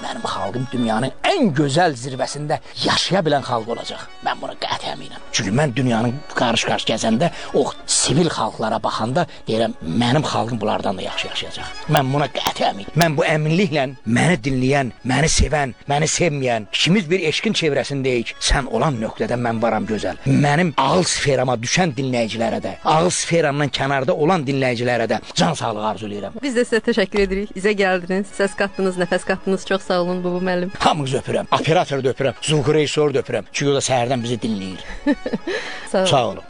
mənim xalqım dünyanın ən gözəl zirvəsində yaşaya bilən xalq olacaq. Mən buna qəti əminəm. Çünki mən dünyanın qarış-qarış gəzəndə, o sivil xalqlara baxanda deyirəm, mənim xalqım bunlardan da yaxşı yaşayacaq. Mən buna qəti əminəm. Mən bu əminliklə məni dinləyən, məni sevən, məni sevməyən, ikimiz bir eşqin çevrəsindəyik. Sən olan nöqtədə mən varam gözəl. Mənim ağıl sferama düşən dinləyicilərə də, ağıl sferamdan kənarda olan dinləyicilərə də can sağlığı arzulayıram. Biz də sizə təşəkkür edirik. Bizə gəldiniz, səs qatdınız, nəfəs qatdınız. Çox sağ olun Baba müəllim. Hamınızı öpürəm. Operatoru da öpürəm. Zulqı rejissoru da öpürəm. Çünki o da səhərdən bizi dinləyir. Sağ olun.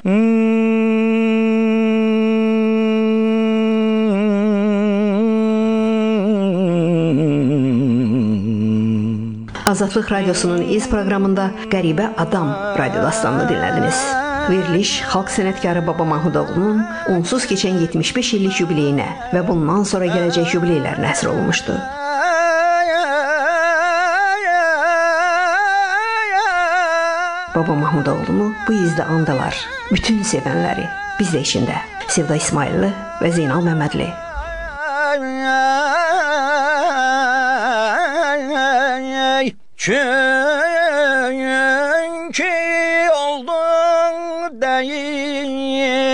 Azadlıq Radiosunun iz proqramında Qəribə Adam radio dastanını dinlədiniz. Veriliş xalq sənətkarı Baba Mahmudoğlu'nun onsuz keçən 75 illik yubileyinə və bundan sonra gələcək yubileylərinə həsr olunmuşdu. Baba Mahmudoğlu'nu bu izdə andılar. Bütün sevənləri, biz də içində. Sevda İsmailli və Zeynal Məmmədli. Çünki oldun değil